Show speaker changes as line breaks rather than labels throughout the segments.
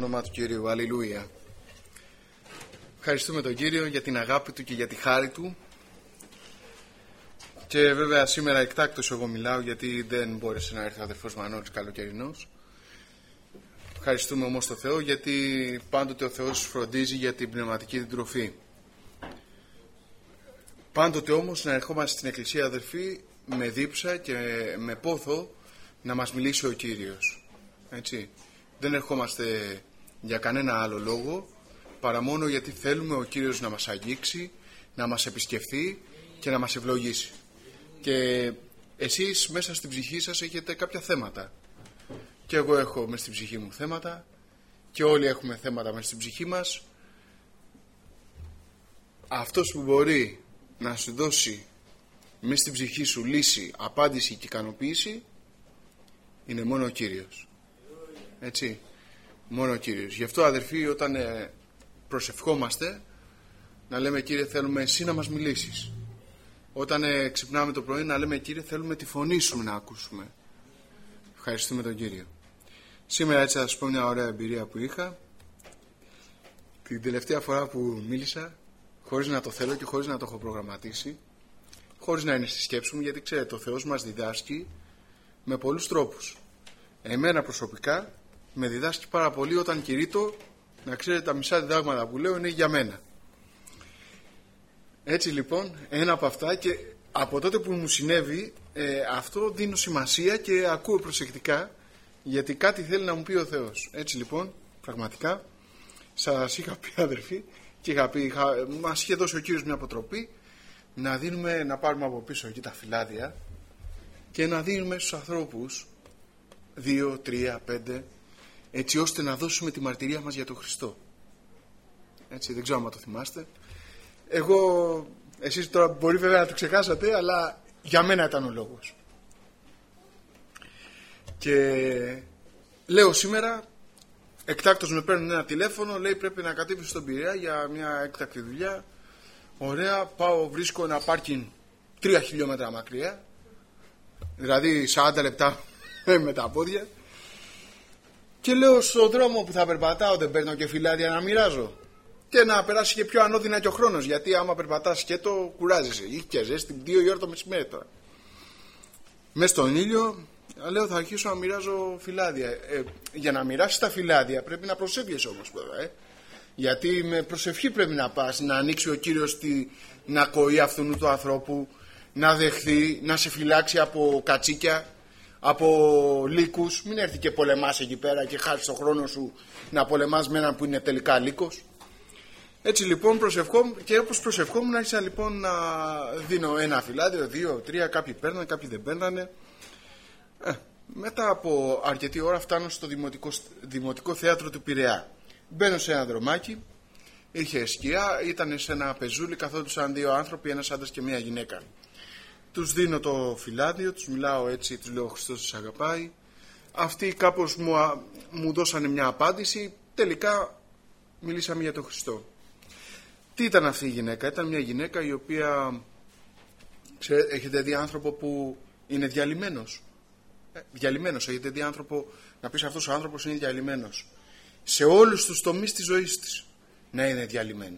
όνομα του Κυρίου. Αλληλούια. Ευχαριστούμε τον Κύριο για την αγάπη Του και για τη χάρη Του. Και βέβαια σήμερα εκτάκτως εγώ μιλάω, γιατί δεν μπόρεσε να έρθει ο αδερφός Μανώλης καλοκαιρινός. Ευχαριστούμε όμως τον Θεό, γιατί πάντοτε ο Θεός φροντίζει για την πνευματική τροφή. Πάντοτε όμως να ερχόμαστε στην Εκκλησία, αδερφοί, με δίψα και με πόθο να μας μιλήσει ο Κύριος. Έτσι. Δεν ερχόμαστε για κανένα άλλο λόγο, παρά μόνο γιατί θέλουμε ο Κύριος να μας αγγίξει, να μας επισκεφθεί και να μας ευλογήσει. Και εσείς μέσα στην ψυχή σας έχετε κάποια θέματα. Και εγώ έχω μέσα στην ψυχή μου θέματα και όλοι έχουμε θέματα μέσα στην ψυχή μας. Αυτός που μπορεί να σου δώσει μέσα στην ψυχή σου λύση, απάντηση και ικανοποίηση είναι μόνο ο Κύριος. Έτσι, μόνο ο Κύριος. Γι' αυτό, αδερφοί, όταν προσευχόμαστε, να λέμε: Κύριε, θέλουμε εσύ να μας μιλήσεις. Όταν ξυπνάμε το πρωί, να λέμε: Κύριε, θέλουμε τη φωνή σου να ακούσουμε. Ευχαριστούμε τον Κύριο. Σήμερα έτσι θα σας πω μια ωραία εμπειρία που είχα. Την τελευταία φορά που μίλησα, χωρίς να το θέλω και χωρίς να το έχω προγραμματίσει, χωρίς να είναι στη σκέψη μου, γιατί ξέρετε, ο Θεός μας διδάσκει με πολλούς τρόπους. Εμένα προσωπικά με διδάσκει πάρα πολύ όταν κηρύττω, να ξέρετε, τα μισά διδάγματα που λέω είναι για μένα. Έτσι λοιπόν, ένα από αυτά, και από τότε που μου συνέβη αυτό, δίνω σημασία και ακούω προσεκτικά, γιατί κάτι θέλει να μου πει ο Θεός. Έτσι λοιπόν, πραγματικά σας είχα πει, αδερφοί, και μας είχε δώσει ο Κύριος μια αποτροπή να πάρουμε από πίσω εκεί τα φυλάδια και να δίνουμε στους ανθρώπους 2, 3, 5, έτσι ώστε να δώσουμε τη μαρτυρία μας για τον Χριστό. Έτσι, δεν ξέρω αν το θυμάστε. Εσείς τώρα μπορεί βέβαια να το ξεχάσατε, αλλά για μένα ήταν ο λόγος. Και λέω σήμερα, εκτάκτως με παίρνουν ένα τηλέφωνο, λέει πρέπει να κατέβεις στον Πειραιά για μια έκτακτη δουλειά. Ωραία, πάω, βρίσκω ένα πάρκινγκ 3 χιλιόμετρα μακριά, δηλαδή 40 λεπτά με τα πόδια, και λέω στον δρόμο που θα περπατάω δεν παίρνω και φυλάδια να μοιράζω και να περάσει και πιο ανώδυνα και ο χρόνος, γιατί άμα περπατάς σκέτο κουράζεσαι, είχε και ζέστη 2 η ώρα το μεσημέρι τώρα μες στον ήλιο. Λέω θα αρχίσω να μοιράζω φυλάδια. Για να μοιράσεις τα φυλάδια πρέπει να προσεύγεσαι όμως βέβαια, γιατί με προσευχή πρέπει να πας, να ανοίξει ο Κύριος την ακοή αυτού του ανθρώπου, να δεχθεί, να σε φυλάξει από κατσίκια, από λύκους. Μην έρθει και πολεμάς εκεί πέρα και χάσεις τον χρόνο σου να πολεμάς με έναν που είναι τελικά λύκος. Έτσι λοιπόν προσευχόμουν, και όπως προσευχόμουν άρχισα λοιπόν να δίνω ένα φυλάδιο, 2, 3, κάποιοι παίρνανε, κάποιοι δεν παίρνανε. Μετά από αρκετή ώρα φτάνω στο Δημοτικό Θέατρο του Πειραιά. Μπαίνω σε ένα δρομάκι, είχε σκιά, ήταν σε ένα πεζούλι, καθόντουσαν 2 άνθρωποι, ένας άντρας και μια γυναίκα. Τους δίνω το φυλάδιο, τους μιλάω έτσι, τους λέω: ο Χριστός τους αγαπάει. Αυτοί κάπως μου δώσανε μια απάντηση, τελικά μιλήσαμε για τον Χριστό. Τι ήταν αυτή η γυναίκα? Ήταν μια γυναίκα η οποία, έχετε δει άνθρωπο που είναι διαλυμένος? Διαλυμένος, έχετε δει άνθρωπο να πεις αυτός ο άνθρωπος είναι διαλυμένος? Σε όλους τους τομείς της ζωής της να είναι διαλυμένη.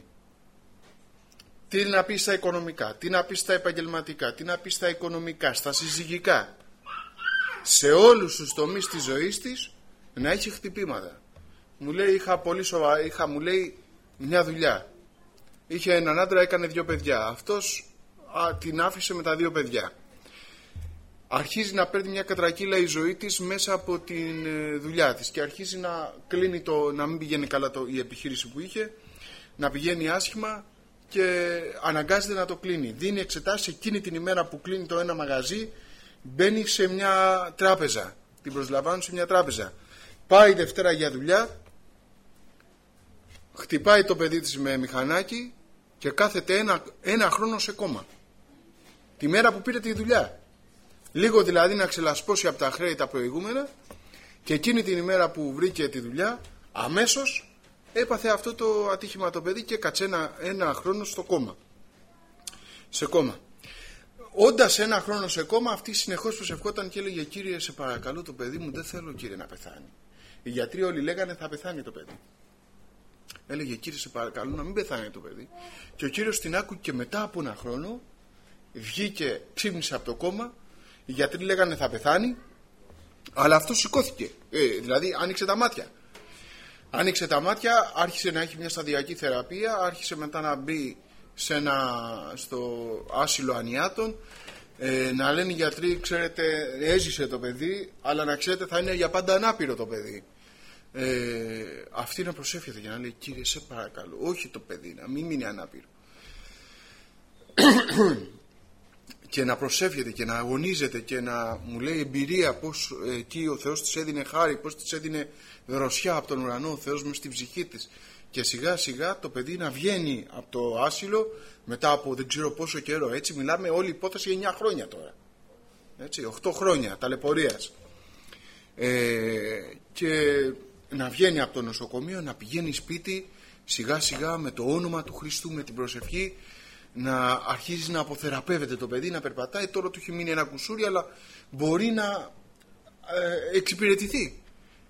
Τι να πει στα οικονομικά, τι να πει στα επαγγελματικά, τι να πει στα οικονομικά, στα συζυγικά. Σε όλους τους τομείς της ζωής της να έχει χτυπήματα. Μου λέει μου λέει μια δουλειά. Είχε έναν άντρα, έκανε 2 παιδιά. Αυτός την άφησε με τα 2 παιδιά. Αρχίζει να παίρνει μια κατρακύλα η ζωή της μέσα από τη δουλειά της και αρχίζει να κλείνει να μην πηγαίνει καλά η επιχείρηση που είχε, να πηγαίνει άσχημα και αναγκάζεται να το κλείνει. Δίνει εξετάσεις εκείνη την ημέρα που κλείνει το ένα μαγαζί, μπαίνει σε μια τράπεζα, την προσλαμβάνουν σε μια τράπεζα. Πάει Δευτέρα για δουλειά, χτυπάει το παιδί της με μηχανάκι και κάθεται ένα χρόνο σε κόμμα. Τη μέρα που πήρε τη δουλειά. Λίγο δηλαδή να ξελασπώσει από τα χρέη τα προηγούμενα, και εκείνη την ημέρα που βρήκε τη δουλειά αμέσως έπαθε αυτό το ατύχημα το παιδί και κάτσε ένα χρόνο σε κόμμα. Όντας 1 χρόνο σε κόμμα, αυτή συνεχώς προσευχόταν και έλεγε: Κύριε, σε παρακαλώ, το παιδί μου δεν θέλω, Κύριε, να πεθάνει. Οι γιατροί όλοι λέγανε θα πεθάνει το παιδί. Έλεγε κύριε σε παρακαλώ να μην πεθάνει το παιδί. Και ο κύριος την άκουγε και μετά από ένα χρόνο βγήκε, ξύπνησε από το κόμμα. Οι γιατροί λέγανε θα πεθάνει, αλλά αυτό σηκώθηκε. Δηλαδή άνοιξε τα μάτια. Άνοιξε τα μάτια, άρχισε να έχει μια σταδιακή θεραπεία, άρχισε μετά να μπει στο άσυλο ανιάτων. Να λένε οι γιατροί, ξέρετε, έζησε το παιδί, αλλά να ξέρετε θα είναι για πάντα ανάπηρο το παιδί. Αυτή να προσεύχεται και να λέει κύριε σε παρακαλώ, όχι το παιδί, να μην μείνει ανάπηρο. Και να προσεύχεται και να αγωνίζεται και να μου λέει εμπειρία πως εκεί ο Θεός της έδινε χάρη, πως της έδινε δροσιά από τον ουρανό ο Θεός μες στη ψυχή της. Και σιγά σιγά το παιδί να βγαίνει από το άσυλο μετά από δεν ξέρω πόσο καιρό. Έτσι μιλάμε όλη η υπόθεση 9 χρόνια τώρα. Έτσι, 8 χρόνια ταλαιπωρίας. Και να βγαίνει από το νοσοκομείο, να πηγαίνει σπίτι σιγά σιγά με το όνομα του Χριστού, με την προσευχή, να αρχίζει να αποθεραπεύεται το παιδί, να περπατάει. Τώρα του έχει μείνει ένα κουσούρι, αλλά μπορεί να εξυπηρετηθεί.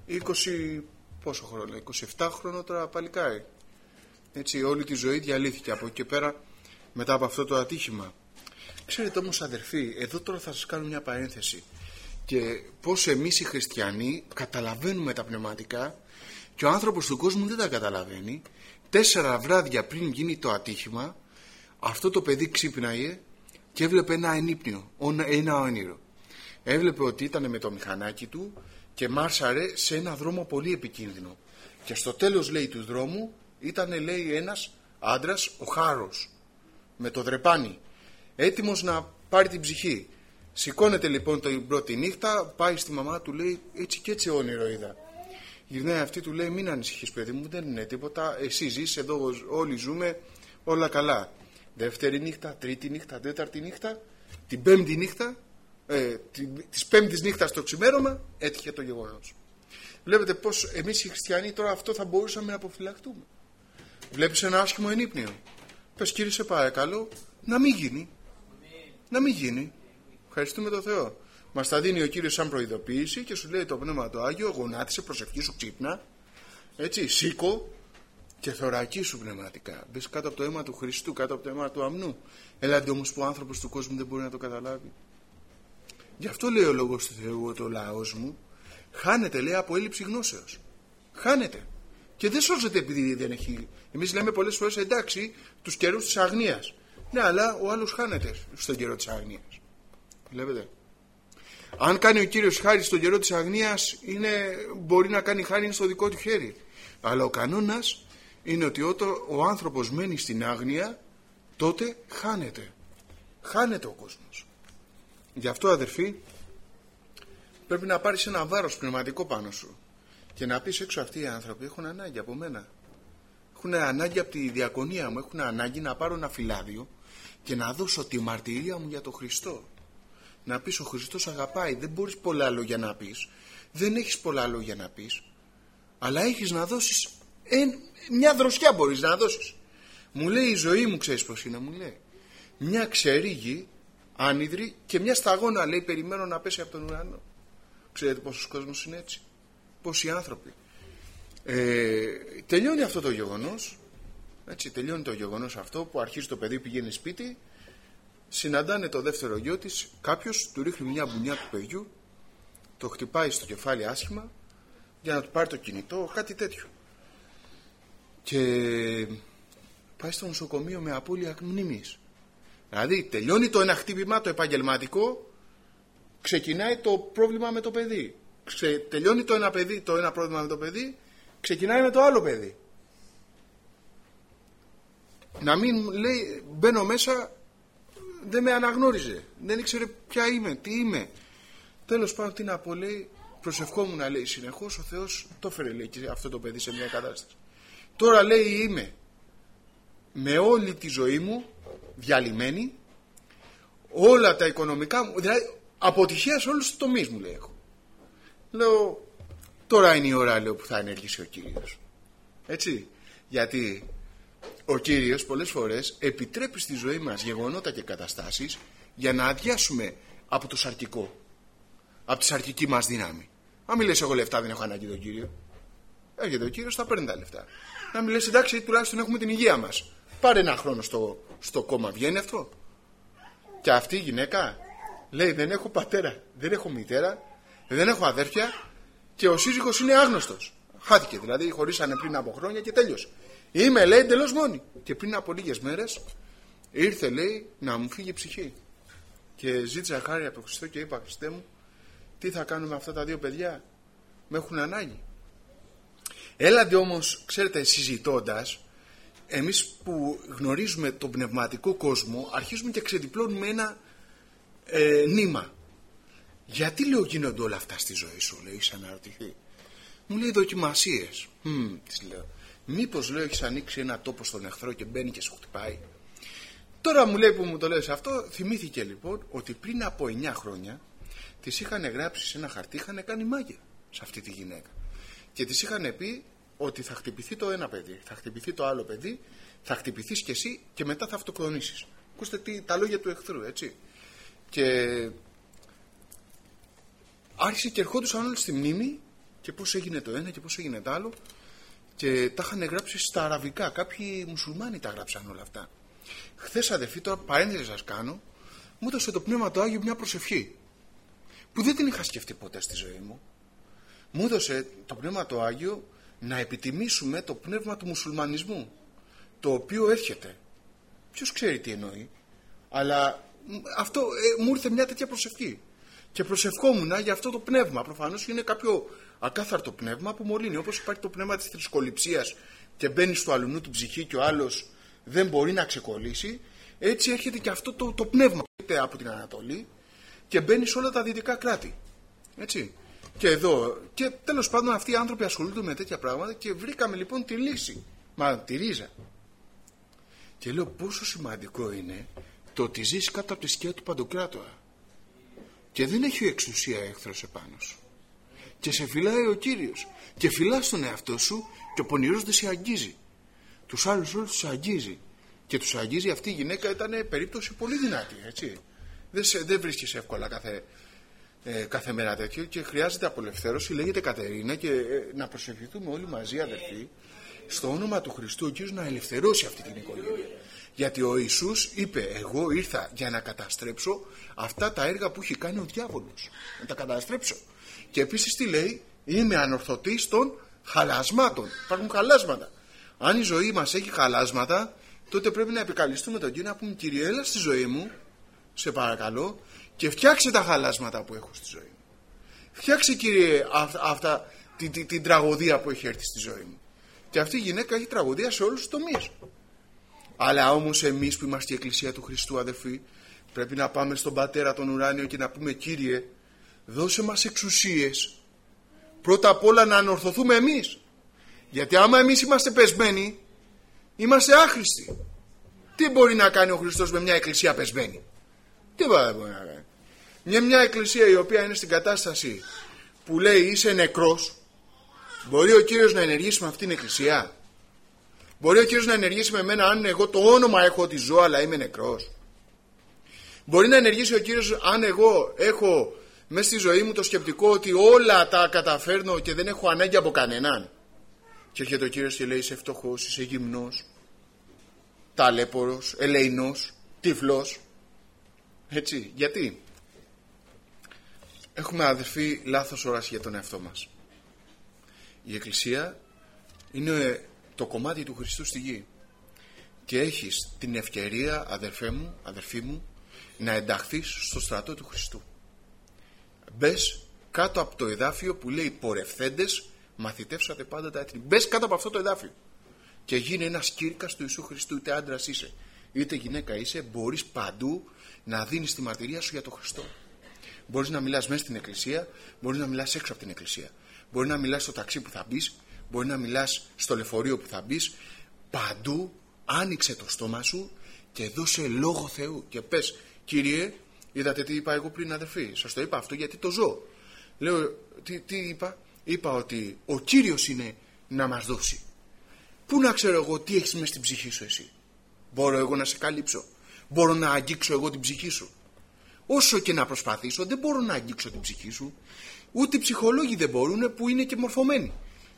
27 χρόνο τώρα παλικάρι. Έτσι όλη τη ζωή διαλύθηκε από εκεί και πέρα μετά από αυτό το ατύχημα. Ξέρετε όμως αδερφοί, εδώ τώρα θα σας κάνω μια παρένθεση. Και πως εμείς οι χριστιανοί καταλαβαίνουμε τα πνευματικά και ο άνθρωπος του κόσμου δεν τα καταλαβαίνει. 4 βράδια πριν γίνει το ατύχημα, αυτό το παιδί ξύπναγε και έβλεπε ένα ενύπνιο, ένα όνειρο. Έβλεπε ότι ήταν με το μηχανάκι του και μάρσαρε σε ένα δρόμο πολύ επικίνδυνο. Και στο τέλος, λέει, του δρόμου ήταν, λέει, ένας άντρας, ο Χάρος, με το δρεπάνι, έτοιμος να πάρει την ψυχή. Σηκώνεται λοιπόν την πρώτη νύχτα, πάει στη μαμά του, λέει, έτσι και έτσι όνειρο είδα. Γυρνάει αυτή, του λέει, μην ανησυχείς παιδί μου, δεν είναι τίποτα, εσύ ζεις εδώ, όλοι ζούμε, όλα καλά. Δεύτερη νύχτα, τρίτη νύχτα, τέταρτη νύχτα, την πέμπτη νύχτα, της πέμπτης νύχτας το ξημέρωμα έτυχε το γεγονός. Βλέπετε πως εμείς οι χριστιανοί τώρα αυτό θα μπορούσαμε να αποφυλαχτούμε. Βλέπεις ένα άσχημο ενύπνιο, πες κύριε σε παρακαλώ να μην γίνει, να μην γίνει. Ευχαριστούμε τον Θεό. Μας τα δίνει ο Κύριος σαν προειδοποίηση και σου λέει το Πνεύμα το Άγιο, γονάτισε, προσευχή σου, ξύπνα, έτσι, σήκω και θωρακίσου πνευματικά. Μπες κάτω από το αίμα του Χριστού, κάτω από το αίμα του αμνού. Έλαντε όμως που ο άνθρωπος του κόσμου δεν μπορεί να το καταλάβει. Γι' αυτό λέει ο Λόγος του Θεού ότι ο λαός μου χάνεται, λέει, από έλλειψη γνώσεως. Χάνεται. Και δεν σώζεται επειδή δεν έχει. Εμείς λέμε πολλές φορές εντάξει τους καιρούς της αγνίας. Ναι, αλλά ο άλλος χάνεται στον καιρό της αγνίας. Βλέπετε. Αν κάνει ο Κύριος χάρη στον καιρό της αγνίας, μπορεί να κάνει χάρη στο δικό του χέρι. Αλλά ο κανόνας είναι ότι όταν ο άνθρωπος μένει στην άγνοια, τότε χάνεται. Χάνεται ο κόσμος. Γι' αυτό αδερφοί, πρέπει να πάρεις ένα βάρος πνευματικό πάνω σου και να πεις έξω αυτοί οι άνθρωποι έχουν ανάγκη από μένα. Έχουν ανάγκη από τη διακονία μου, έχουν ανάγκη να πάρω ένα φυλάδιο και να δώσω τη μαρτυρία μου για τον Χριστό. Να πεις ο Χριστός αγαπάει, δεν μπορείς πολλά λόγια να πεις, δεν έχεις πολλά λόγια να πεις, αλλά έχεις να δώσεις μια δροσιά μπορείς να δώσεις. Μου λέει η ζωή μου, ξέρεις πως είναι, μου λέει, μια ξερίγη άνυδρη και μια σταγόνα, λέει, περιμένω να πέσει από τον ουρανό. Ξέρετε πόσος κόσμος είναι έτσι, πόσοι άνθρωποι. Τελειώνει αυτό το γεγονός, έτσι, τελειώνει το γεγονός αυτό που αρχίζει το παιδί, πηγαίνει σπίτι, συναντάνε το δεύτερο γιο της, κάποιος του ρίχνει μια μπουνιά του παιδιού, το χτυπάει στο κεφάλι άσχημα για να του πάρει το κινητό, κάτι τέτοιο. Και πάει στο νοσοκομείο με απώλεια μνήμης. Δηλαδή τελειώνει το ένα χτύπημα, το επαγγελματικό, ξεκινάει το πρόβλημα με το παιδί. Τελειώνει το ένα πρόβλημα με το παιδί, ξεκινάει με το άλλο παιδί. Να μην λέει μπαίνω μέσα, δεν με αναγνώριζε, δεν ήξερε ποια είμαι, τι είμαι. Τέλος πάντων, τι να πω, λέει, προσευχόμουν να λέει συνεχώς, ο Θεός το έφερε, λέει, και αυτό το παιδί σε μια κατάσταση. Τώρα, λέει, είμαι με όλη τη ζωή μου διαλυμένη, όλα τα οικονομικά μου, δηλαδή αποτυχία σε όλους τους τομείς μου, λέει, έχω. Λέω, τώρα είναι η ώρα, λέω, που θα ενεργήσει ο Κύριος. Έτσι, γιατί ο Κύριος πολλές φορές επιτρέπει στη ζωή μας γεγονότα και καταστάσεις για να αδειάσουμε από το σαρκικό, από τη σαρκική μας δύναμη. Αν μην λες εγώ λεφτά δεν έχω ανάγκη τον Κύριο, Έρχεται ο Κύριος, θα παίρνει τα λεφτά. Να μην λες, εντάξει, τουλάχιστον έχουμε την υγεία μας. Πάρε ένα χρόνο στο κόμμα, βγαίνει αυτό. Και αυτή η γυναίκα λέει, δεν έχω πατέρα, δεν έχω μητέρα, δεν έχω αδέρφια και ο σύζυγος είναι άγνωστος. Χάθηκε δηλαδή, χωρίσανε πριν από χρόνια και τέλειωσε. Είμαι, λέει, εντελώς μόνη. Και πριν από λίγες μέρες ήρθε, λέει, να μου φύγει η ψυχή. Και ζήτησα χάρη από τον Χριστό και είπα, Χριστέ μου, τι θα κάνουμε με αυτά τα δύο παιδιά, με έχουν ανάγκη. Έλατε όμως, ξέρετε, συζητώντας, εμείς που γνωρίζουμε τον πνευματικό κόσμο, αρχίζουμε και ξεδιπλώνουμε ένα νήμα. Γιατί, λέω, γίνονται όλα αυτά στη ζωή σου, λέει, σαν να ρωτηθεί. Μου λέει, δοκιμασίες. Της λέω, μήπως, λέω, έχεις ανοίξει ένα τόπο στον εχθρό και μπαίνει και σου χτυπάει. Τώρα μου λέει που μου το λες αυτό, θυμήθηκε λοιπόν ότι πριν από 9 χρόνια της είχαν γράψει σε ένα χαρτί, είχαν κάνει μάγια σε αυτή τη γυναίκα. Και της είχαν πει ότι θα χτυπηθεί το ένα παιδί, θα χτυπηθεί το άλλο παιδί, θα χτυπηθείς κι εσύ και μετά θα αυτοκτονήσεις. Ακούστε τα λόγια του εχθρού, έτσι. Και άρχισε και ερχόντουσαν όλοι στη μνήμη και πώς έγινε το ένα και πώς έγινε το άλλο και τα είχαν γράψει στα αραβικά. Κάποιοι μουσουλμάνοι τα γράψαν όλα αυτά. Χθες, αδερφοί, τώρα παρένθεση σας κάνω, μου έδωσε το Πνεύμα το Άγιο μια προσευχή που δεν την είχα σκεφτεί ποτέ στη ζωή μου. Μου έδωσε το Πνεύμα το Άγιο να επιτιμήσουμε το πνεύμα του μουσουλμανισμού, το οποίο έρχεται. Ποιος ξέρει τι εννοεί, αλλά αυτό μου ήρθε μια τέτοια προσευχή και προσευχόμουν για αυτό το πνεύμα. Προφανώς είναι κάποιο ακάθαρτο πνεύμα που μολύνει, όπως υπάρχει το πνεύμα της θρησκοληψίας και μπαίνει στο αλουνού του ψυχή και ο άλλος δεν μπορεί να ξεκολλήσει. Έτσι έρχεται και αυτό το πνεύμα από την Ανατολή και μπαίνει σε όλα τα δυτικά κράτη, έτσι. Και εδώ, και τέλος πάντων αυτοί οι άνθρωποι ασχολούνται με τέτοια πράγματα και βρήκαμε λοιπόν τη λύση, τη ρίζα. Και λέω πόσο σημαντικό είναι το ότι ζεις κάτω από τη σκιά του Παντοκράτορα και δεν έχει εξουσία έχθρος επάνω σου και σε φυλάει ο Κύριος και φυλάς τον εαυτό σου και ο πονηρός δεν σε αγγίζει, τους άλλους όλους τους αγγίζει και τους αγγίζει. Αυτή η γυναίκα ήταν περίπτωση πολύ δυνατή, έτσι. Δεν βρίσκεις εύκολα κάθε μέρα τέτοιο και χρειάζεται απολευθέρωση. Λέγεται Κατερίνα και να προσευχηθούμε όλοι μαζί, αδερφοί, στο όνομα του Χριστού ο Κύριος να ελευθερώσει αυτή την οικογένεια. Γιατί ο Ιησούς είπε, εγώ ήρθα για να καταστρέψω αυτά τα έργα που έχει κάνει ο διάβολος, να τα καταστρέψω. Και επίσης τι λέει, είμαι ανορθωτής των χαλασμάτων. Υπάρχουν χαλάσματα. Αν η ζωή μας έχει χαλάσματα, τότε πρέπει να επικαλεστούμε τον Κύριο, να πούμε, Κύριε, έλα στη ζωή μου, σε παρακαλώ, και φτιάξε τα χαλάσματα που έχω στη ζωή μου. Φτιάξε, Κύριε, αυτά την τραγωδία που έχει έρθει στη ζωή μου. Και αυτή η γυναίκα έχει τραγωδία σε όλους τους τομείς. Αλλά όμως εμείς που είμαστε η Εκκλησία του Χριστού, αδερφοί, πρέπει να πάμε στον Πατέρα τον ουράνιο και να πούμε, Κύριε, δώσε μας εξουσίες. Πρώτα απ' όλα να ανορθωθούμε εμείς. Γιατί άμα εμείς είμαστε πεσμένοι, είμαστε άχρηστοι. Τι μπορεί να κάνει ο Χριστός με μια εκκλησία πεσμένη? Τι μπορεί να κάνει? Μια εκκλησία η οποία είναι στην κατάσταση που λέει είσαι νεκρός, μπορεί ο Κύριος να ενεργήσει με αυτήν την εκκλησία? Μπορεί ο Κύριος να ενεργήσει με μένα αν εγώ το όνομα έχω ότι ζω αλλά είμαι νεκρός? Μπορεί να ενεργήσει ο Κύριος αν εγώ έχω μέσα στη ζωή μου το σκεπτικό ότι όλα τα καταφέρνω και δεν έχω ανάγκη από κανέναν? Και έρχεται ο Κύριος και λέει είσαι φτωχός, είσαι γυμνός, ταλέπορος, ελεηνός, τυφλός. Έτσι, γιατί? Έχουμε, αδερφοί, λάθος όραση για τον εαυτό μας. Η Εκκλησία είναι το κομμάτι του Χριστού στη γη και έχεις την ευκαιρία, αδερφέ μου, αδερφή μου, να ενταχθείς στο στρατό του Χριστού. Μπες κάτω από το εδάφιο που λέει πορευθέντες μαθητεύσατε πάντα τα έθνη. Μπες κάτω από αυτό το εδάφιο και γίνε ένας κήρυκας του Ιησού Χριστού. Είτε άντρας είσαι είτε γυναίκα είσαι, μπορείς παντού να δίνεις τη μαρτυρία σου για τον Χριστό. Μπορείς να μιλάς μέσα στην εκκλησία, μπορείς να μιλάς έξω από την εκκλησία, μπορεί να μιλάς στο ταξί που θα μπεις, μπορεί να μιλάς στο λεωφορείο που θα μπεις. Παντού άνοιξε το στόμα σου και δώσε λόγο Θεού και πες, Κύριε, είδατε τι είπα εγώ πριν, αδερφοί? Σας το είπα αυτό γιατί το ζω. Λέω, τι είπα? Είπα ότι ο Κύριος είναι να μας δώσει. Πού να ξέρω εγώ τι έχεις μέσα στην ψυχή σου εσύ? Μπορώ εγώ να σε καλύψω? Μπορώ να αγγίξω εγώ την ψυχή σου? Όσο και να προσπαθήσω δεν μπορώ να αγγίξω την ψυχή σου. Ούτε οι ψυχολόγοι δεν μπορούν που είναι και μορφωμένοι.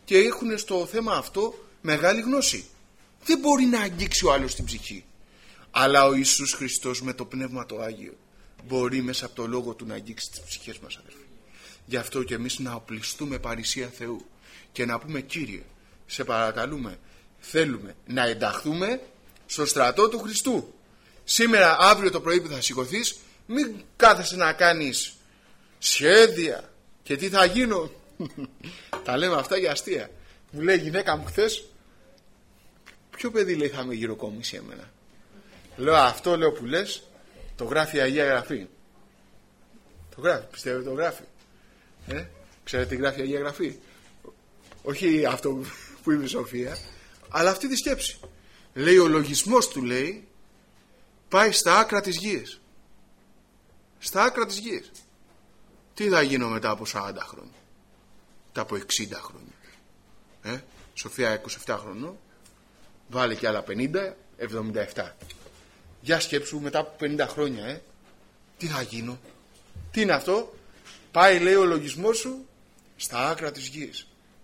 και έχουν στο θέμα αυτό μεγάλη γνώση. Δεν μπορεί να αγγίξει ο άλλος την ψυχή. Αλλά ο Ιησούς Χριστός με το Πνεύμα το Άγιο μπορεί μέσα από το Λόγο Του να αγγίξει τις ψυχές μας, αδερφοί. Γι' αυτό και εμείς να οπλιστούμε παρησία Θεού και να πούμε: Κύριε, σε παρακαλούμε, θέλουμε να ενταχθούμε στο στρατό του Χριστού. Σήμερα, αύριο το πρωί που θα σηκωθείς, μην κάθεσαι να κάνεις σχέδια και τι θα γίνω. Τα λέμε αυτά για αστεία. Μου λέει η γυναίκα μου χθες: ποιο παιδί, λέει, θα με γυροκομίσει εμένα? Λέω: αυτό, λέω, που λες το γράφει η Αγία Γραφή. Το γράφει, πιστεύω το γράφει. Ξέρετε τι γράφει η Αγία Γραφή? Όχι αυτό που είπε η Σοφία, αλλά αυτή τη σκέψη. Λέει ο λογισμός του, λέει, πάει στα άκρα της γης. Στα άκρα της γης. Τι θα γίνω μετά από 40 χρόνια, μετά από 60 χρόνια? Σοφία 27 χρονών, βάλε και άλλα 50, 77. Για σκέψου μετά από 50 χρόνια, τι θα γίνω? Τι είναι αυτό? Πάει, λέει, ο λογισμός σου στα άκρα της γης.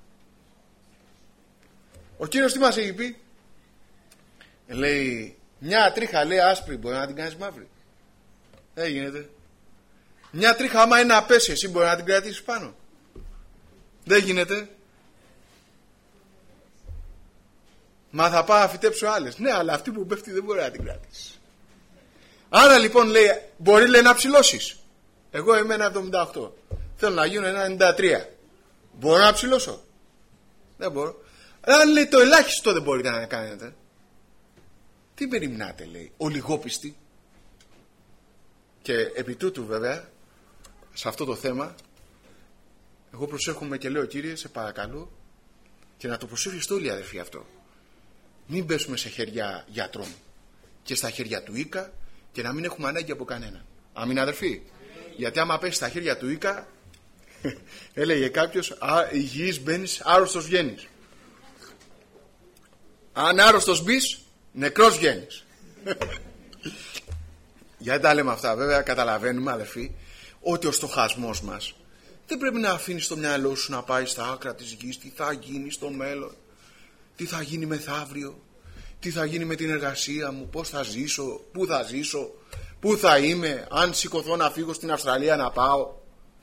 Ο Κύριος τι μας έχει πει? Λέει, μια τρίχα, λέει, άσπρη μπορεί να την κάνεις μαύρη? Δεν γίνεται. Μια τρίχα, άμα είναι να πέσει, εσύ μπορεί να την κρατήσεις πάνω? Δεν γίνεται. Μα θα πάω να φυτέψω άλλες. Ναι, αλλά αυτή που πέφτει δεν μπορεί να την κρατήσει. Άρα λοιπόν, λέει, μπορεί, λέει, να ψηλώσεις. Εγώ είμαι 1,78. Θέλω να γίνω 1,93. Μπορώ να ψηλώσω? Δεν μπορώ. Αν, λέει, το ελάχιστο δεν μπορείτε να κάνετε, τι περιμνάτε, λέει, ο λιγόπιστοι? Και επί τούτου, βέβαια, σε αυτό το θέμα, εγώ προσέχομαι και λέω: Κύριε, σε παρακαλώ, και να το προσέχετε όλοι, αδερφοί, αυτό. Μην πέσουμε σε χέρια γιατρών και στα χέρια του Ίκα και να μην έχουμε ανάγκη από κανένα. Αμήν, αδερφοί. Γιατί άμα πέσει στα χέρια του Ίκα, έλεγε κάποιος, υγιής μπαίνεις, άρρωστος βγαίνεις. Αν άρρωστος μπεις, νεκρός βγαίνεις. Γιατί τα λέμε αυτά? Βέβαια καταλαβαίνουμε, αδερφοί, ότι ο στοχασμός μας δεν πρέπει να αφήνεις το μυαλό σου να πάει στα άκρα της γης. Τι θα γίνει στο μέλλον, τι θα γίνει μεθαύριο, τι θα γίνει με την εργασία μου, πώς θα ζήσω, πού θα ζήσω, πού θα είμαι, αν σηκωθώ να φύγω στην Αυστραλία να πάω.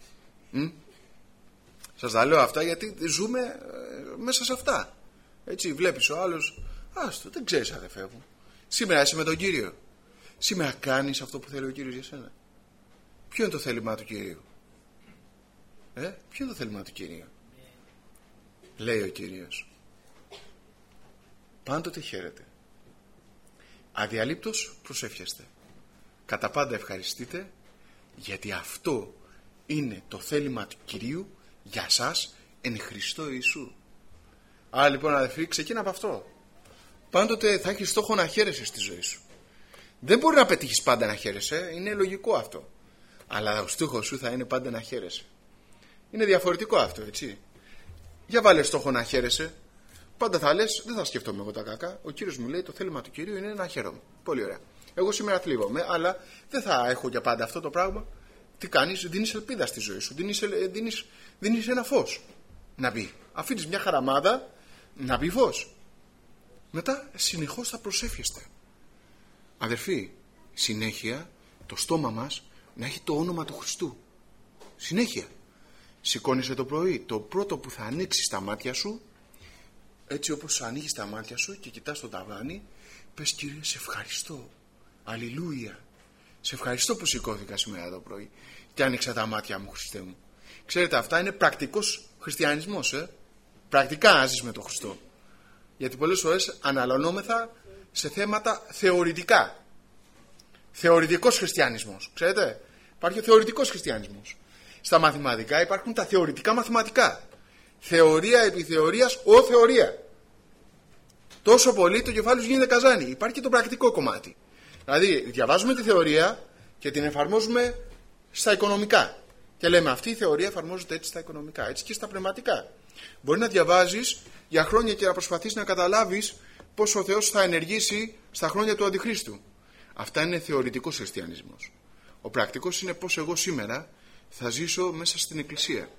Σας τα λέω αυτά γιατί ζούμε μέσα σε αυτά. Έτσι, βλέπεις ο άλλος, άστο, δεν ξέρεις, αδερφέ μου. Σήμερα είσαι με τον Κύριο. Σήμερα κάνεις αυτό που θέλει ο Κύριος για σένα. Ποιο είναι το θέλημά του Κυρίου? Ποιο είναι το θέλημά του Κυρίου? Λέει ο Κύριος: πάντοτε χαίρετε, αδιαλείπτως προσεύχεστε, κατά πάντα ευχαριστείτε, γιατί αυτό είναι το θέλημα του Κυρίου για σας εν Χριστώ Ιησού. Άρα λοιπόν, αδελφοί, ξεκίνα από αυτό. Πάντοτε θα έχεις στόχο να χαίρεσαι στη ζωή σου. Δεν μπορεί να πετύχεις πάντα να χαίρεσαι, είναι λογικό αυτό. Αλλά ο στόχος σου θα είναι πάντα να χαίρεσαι. Είναι διαφορετικό αυτό, έτσι. Για βάλε στόχο να χαίρεσαι. Πάντα θα λες, δεν θα σκεφτόμαι εγώ τα κακά. Ο Κύριος μου λέει: το θέλημα του Κυρίου είναι να χαίρομαι. Πολύ ωραία. Εγώ σήμερα θλίβομαι, αλλά δεν θα έχω για πάντα αυτό το πράγμα. Τι κάνεις? Δίνεις ελπίδα στη ζωή σου. Δίνεις ένα φως να μπει. Αφήνεις μια χαραμάδα να μπει φως. Μετά συνεχώς θα προσεύχεστε. Αδερφοί, συνέχεια το στόμα μας να έχει το όνομα του Χριστού. Συνέχεια. Σηκώνεσαι το πρωί, το πρώτο που θα ανοίξεις τα μάτια σου, έτσι όπως ανοίγεις τα μάτια σου και κοιτάς το ταβάνι, πες: Κύριε, σε ευχαριστώ. Αλληλούια. Σε ευχαριστώ που σηκώθηκα σήμερα το πρωί και άνοιξα τα μάτια μου, Χριστέ μου. Ξέρετε, αυτά είναι πρακτικός χριστιανισμός. Πρακτικά να ζεις με τον Χριστό. Γιατί πολλές φορές αναλωνόμεθα σε θέματα θεωρητικά. Θεωρητικός χριστιανισμός. Ξέρετε, υπάρχει ο θεωρητικός χριστιανισμός. Στα μαθηματικά υπάρχουν τα θεωρητικά μαθηματικά. Θεωρία επί θεωρίας, θεωρία. Τόσο πολύ το κεφάλι σου γίνεται καζάνι. Υπάρχει και το πρακτικό κομμάτι. Δηλαδή, διαβάζουμε τη θεωρία και την εφαρμόζουμε στα οικονομικά. Και λέμε: αυτή η θεωρία εφαρμόζεται έτσι στα οικονομικά, έτσι και στα πνευματικά. Μπορεί να διαβάζεις για χρόνια και να προσπαθείς να καταλάβεις πώς ο Θεός θα ενεργήσει στα χρόνια του Αντιχρίστου. Αυτά είναι θεωρητικός χριστιανισμός. Ο πρακτικός είναι πώς εγώ σήμερα θα ζήσω μέσα στην Εκκλησία.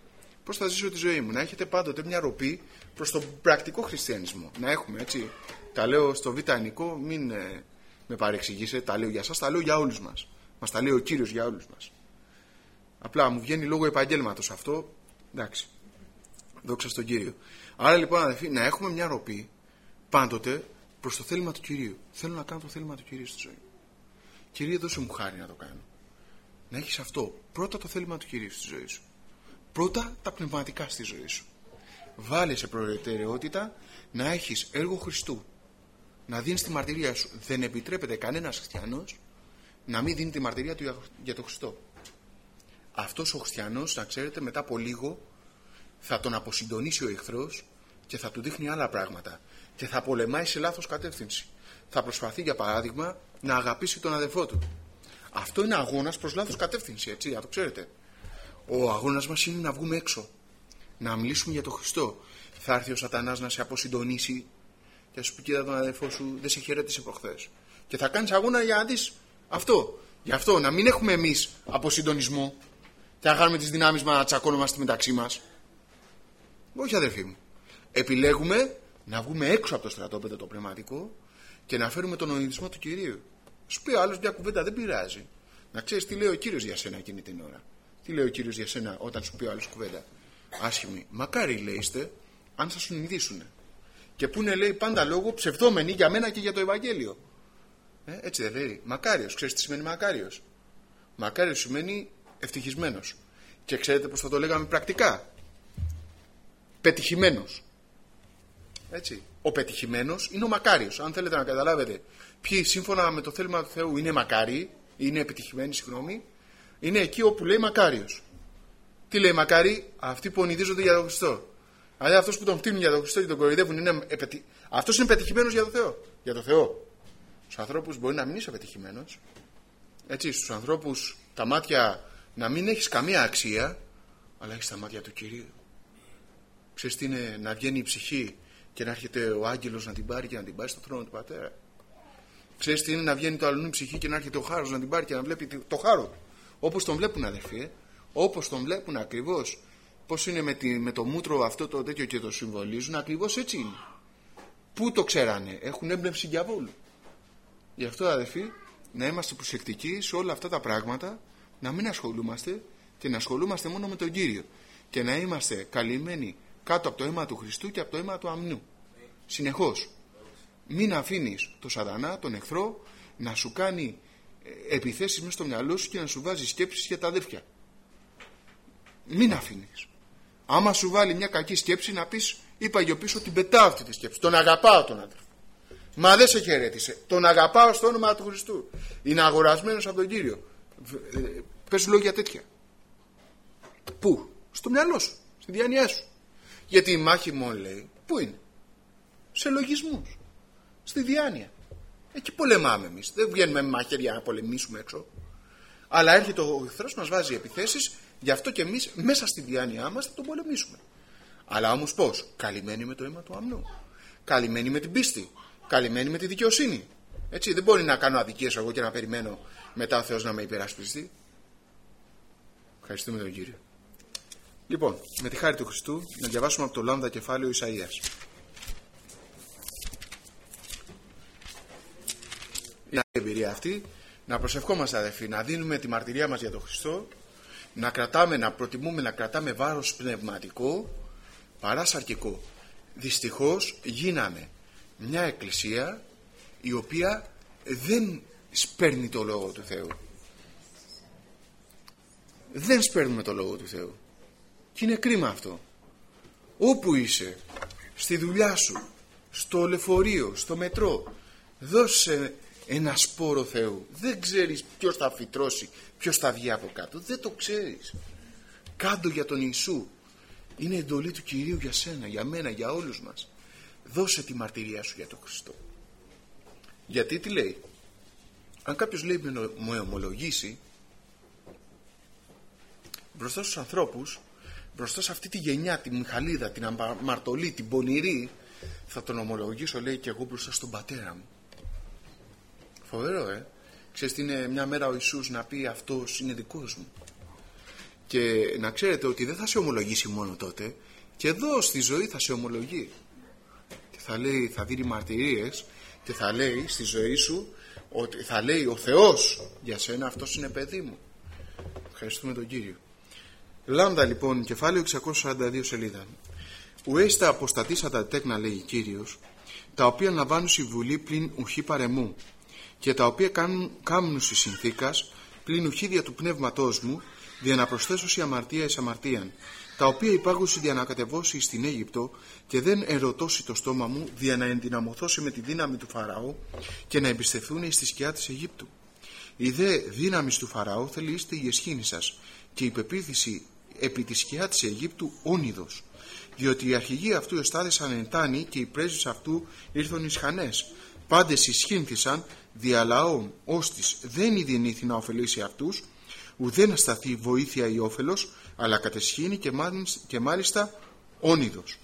πώς θα ζήσω τη ζωή μου. Να έχετε πάντοτε μια ροπή προς τον πρακτικό χριστιανισμό. Να έχουμε, έτσι. Τα λέω στο Β' Ενικό, μην με παρεξηγήσετε, τα λέω για σας, τα λέω για όλους μας. Μας τα λέει ο Κύριος για όλους μας. Απλά μου βγαίνει λόγω επαγγέλματος αυτό. Εντάξει. Δόξα στον Κύριο. Άρα λοιπόν, αδελφοί, να έχουμε μια ροπή πάντοτε προς το θέλημα του Κυρίου. Θέλω να κάνω το θέλημα του Κυρίου στη ζωή μου. Κύριε, δώσε μου χάρη να το κάνω. Να έχεις αυτό. Πρώτα το θέλημα του Κυρίου στη ζωή σου. Πρώτα τα πνευματικά στη ζωή σου. Βάλε σε προτεραιότητα να έχεις έργο Χριστού. Να δίνεις τη μαρτυρία σου. Δεν επιτρέπεται κανένας χριστιανός να μην δίνει τη μαρτυρία του για τον Χριστό. Αυτός ο χριστιανός, να ξέρετε, μετά από λίγο θα τον αποσυντονίσει ο εχθρός και θα του δείχνει άλλα πράγματα και θα πολεμάει σε λάθος κατεύθυνση. Θα προσπαθεί, για παράδειγμα, να αγαπήσει τον αδελφό του. Αυτό είναι αγώνας προς λάθος κατεύθυνση, έτσι, να το ξέρετε. Ο αγώνας μας είναι να βγούμε έξω, να μιλήσουμε για τον Χριστό. Θα έρθει ο σατανάς να σε αποσυντονίσει και να σου πει: κοίτα τον αδελφό σου, δεν σε χαιρέτησε προχθές. Και θα κάνεις αγώνα για να δεις αυτό. Γι' αυτό να μην έχουμε εμείς αποσυντονισμό και να κάνουμε τις δυνάμεις μας να τσακώνομαστε μεταξύ μας. Όχι, αδελφοί μου. Επιλέγουμε να βγούμε έξω από το στρατόπεδο το πνευματικό και να φέρουμε τον ονειδισμό του Κυρίου. Σου πει άλλος μια κουβέντα, δεν πειράζει. Να ξέρεις τι λέει ο Κύριος για σένα εκείνη την ώρα. Τι λέει ο Κύριος για σένα όταν σου πει άλλος κουβέντα. Άσχημη. Μακάρι, λέει, είστε αν σας συνειδήσουνε. Και που είναι, λέει, πάντα λόγο ψευδόμενοι για μένα και για το Ευαγγέλιο. Έτσι δεν λέει. Μακάριος. Ξέρεις τι σημαίνει μακάριος? Μακάριος σημαίνει ευτυχισμένος. Και ξέρετε πως θα το λέγαμε πρακτικά? Πετυχημένος. Έτσι. Ο πετυχημένος είναι ο μακάριος. Αν θέλετε να καταλάβετε ποιοι σύμφωνα με το θέλημα του Θεού είναι μακάριοι, είναι επιτυχημένοι, συγγνώμη, είναι εκεί όπου λέει μακάριος. Τι λέει μακάρι? Αυτοί που ονειδίζονται για τον Χριστό. Δηλαδή αυτός που τον φτύνουν για τον Χριστό και τον κοροϊδεύουν, αυτός είναι πετυχημένος για τον Θεό. Για τον Θεό. Στους ανθρώπους μπορεί να μην είσαι πετυχημένος. Έτσι, στους ανθρώπους τα μάτια να μην έχεις καμία αξία, αλλά έχεις τα μάτια του Κυρίου. Ξέρεις τι είναι να βγαίνει η ψυχή και να έρχεται ο άγγελος να την πάρει και να την πάρει στο θρόνο του Πατέρα? Ξέρεις τι είναι να βγαίνει το αλλονού ψυχή και να έρχεται ο χάρος να την πάρει και να βλέπει το χάρο? Όπως τον βλέπουν, αδερφοί, όπως τον βλέπουν ακριβώς. Πώς είναι με το μούτρο αυτό το τέτοιο και το συμβολίζουν, ακριβώς έτσι είναι. Πού το ξέρανε? Έχουν έμπνευση διαβόλου. Γι' αυτό, αδερφοί, να είμαστε προσεκτικοί σε όλα αυτά τα πράγματα, να μην ασχολούμαστε και να ασχολούμαστε μόνο με τον Κύριο και να είμαστε καλυμμένοι κάτω από το αίμα του Χριστού και από το αίμα του αμνού. Συνεχώς. Μην αφήνεις το σατανά, τον εχθρό, να σου κάνει επιθέσεις μέσα στο μυαλό σου και να σου βάζει σκέψεις για τα αδέρφια. Μην αφήνεις. Άμα σου βάλει μια κακή σκέψη, να πεις: είπα για πίσω, την πετάω αυτή τη σκέψη. Τον αγαπάω τον αδερφό. Μα δεν σε χαιρέτησε. Τον αγαπάω στο όνομα του Χριστού. Είναι αγορασμένος από τον Κύριο. Πες λόγια τέτοια. Πού? Στο μυαλό σου, στη διάνοιά σου. Γιατί η μάχη μου, λέει, πού είναι? Σε λογισμούς. Στη διάνοια. Εκεί πολεμάμε εμείς. Δεν βγαίνουμε με μαχαίρια να πολεμήσουμε έξω. Αλλά έρχεται ο εχθρός, μας βάζει επιθέσεις, γι' αυτό και εμείς μέσα στη διάνοιά μας θα τον πολεμήσουμε. Αλλά όμως πώς? Καλυμμένοι με το αίμα του αμνού. Καλυμμένοι με την πίστη. Καλυμμένοι με τη δικαιοσύνη. Έτσι, δεν μπορεί να κάνω αδικίες εγώ και να περιμένω μετά ο Θεός να με υπερασπιστεί. Ευχαριστούμε τον Κύριο. Λοιπόν, με τη χάρη του Χριστού, να διαβάσουμε από το Λάμδα κεφάλαιο Ισαΐας. Είναι η εμπειρία αυτή. Να προσευχόμαστε, αδελφοί, να δίνουμε τη μαρτυρία μας για τον Χριστό, να κρατάμε, να προτιμούμε να κρατάμε βάρος πνευματικό παρά σαρκικό. Δυστυχώς γίναμε μια εκκλησία η οποία δεν σπέρνει το Λόγο του Θεού. Δεν σπέρνουμε το Λόγο του Θεού. Και είναι κρίμα αυτό. Όπου είσαι, στη δουλειά σου, στο λεωφορείο, στο μετρό, δώσε ένα σπόρο Θεού. Δεν ξέρεις ποιος θα φυτρώσει, ποιος θα βγει από κάτω. Δεν το ξέρεις. Κάντο για τον Ιησού. Είναι εντολή του Κυρίου για σένα, για μένα, για όλους μας. Δώσε τη μαρτυρία σου για τον Χριστό. Γιατί τι λέει? Αν κάποιος λέει μου ομολογήσει μπροστά στους ανθρώπους, μπροστά σε αυτή τη γενιά, τη Μιχαλίδα, την αμαρτωλή, την πονηρή, θα τον ομολογήσω, λέει, και εγώ μπροστά στον Πατέρα μου. Φοβερό, Ξέρεις τι είναι μια μέρα ο Ιησούς να πει: αυτός είναι δικός μου? Και να ξέρετε ότι δεν θα σε ομολογήσει μόνο τότε, και εδώ στη ζωή θα σε ομολογεί. Και θα δίνει μαρτυρίες και θα λέει στη ζωή σου, ότι θα λέει ο Θεός για σένα, αυτός είναι παιδί μου. Ευχαριστούμε τον Κύριο. Λάμδα λοιπόν, κεφάλαιο 642 σελίδα. Ουέστα αποστατήσατα τέκνα, λέγει Κύριος, τα οποία λαμβάνουν συμβουλή πλην ουχή παρεμού, και τα οποία κάνουν στη συνθήκας πλην ουχή δια του πνεύματός μου, δια να προσθέσω η αμαρτία εις αμαρτίαν, τα οποία υπάγουσι δια να κατεβώσει στην Αίγυπτο, και δεν ερωτώσει το στόμα μου, δια να ενδυναμωθώσει με τη δύναμη του Φαραώ, και να εμπιστευθούν στη σκιά της Αιγύπτου. Η δε δύναμη του Φαραώ θέλει είστε η εσχήνη σας, και η πεποίθηση επί τη σκιά της Αιγύπτου όνειδος. Διότι οι αρχηγοί αυτού εστάθησαν εν τάνη, και οι πρέσβεις αυτού ήρθον εις χανές. Πάντες ισχύνθησαν δια λαών, ώστις δεν ειδηνήθη να ωφελήσει αυτούς, ουδέ να σταθεί βοήθεια ή όφελος, αλλά κατεσχήνει και μάλιστα όνειδος.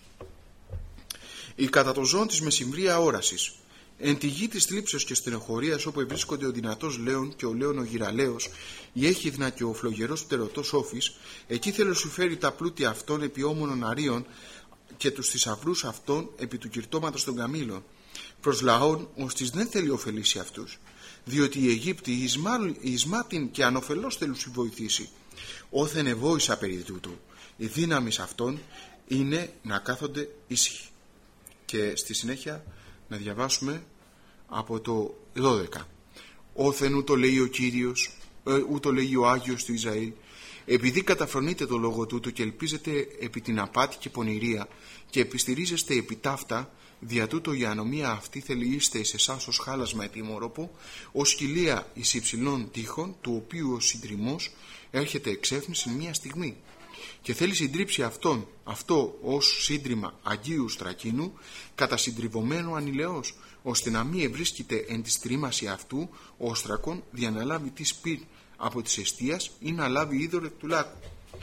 Η κατά το ζώων της μεσημβρία όρασης. Εν τη γη της θλίψεως και στενοχωρίας, όπου ευρίσκονται ο δυνατός λέων και ο λέων ο γυραλαίος, η έχιδνα και ο φλογερός πτερωτός όφης, εκεί θέλω σου φέρει τα πλούτια αυτών επί όμονων αρίων, και τους θησαυρούς αυτών επί του κυρτώματος των καμήλων, προς λαών ώστις δεν θέλει ωφελήσει αυτούς. Διότι οι Αιγύπτιοι εις μάτιν και ανοφελώς θέλουν σου βοηθήσει. Όθεν ευόησα περί τούτου. Η δύναμη αυτών είναι να κάθονται ήσυχοι. Και στη συνέχεια να διαβάσουμε από το 12. Όθεν ούτω λέει ο Κύριος, ούτω λέει ο Άγιος του Ισραήλ, επειδή καταφρονείτε το λόγο τούτο και ελπίζετε επί την απάτη και πονηρία και επιστηρίζεστε επί ταύτα, δια τούτο η ανομία αυτή θέλει είστε εις εσάς ως χάλασμα ετοιμόρροπο, ως κοιλία εις υψηλών τείχων, του οποίου ο συντριμμός έρχεται εξέφνηση μια στιγμή. Και θέλει συντρίψει αυτό ως σύντριμα αγίου στρακίνου, κατασυντριβωμένο ανηλαιός, ώστε να μην ευρίσκεται εν τη στρίμαση αυτού ο στρακόν δια να λάβει τη σπίρ από της εστίας ή να λάβει είδωρ εκ του λάκου.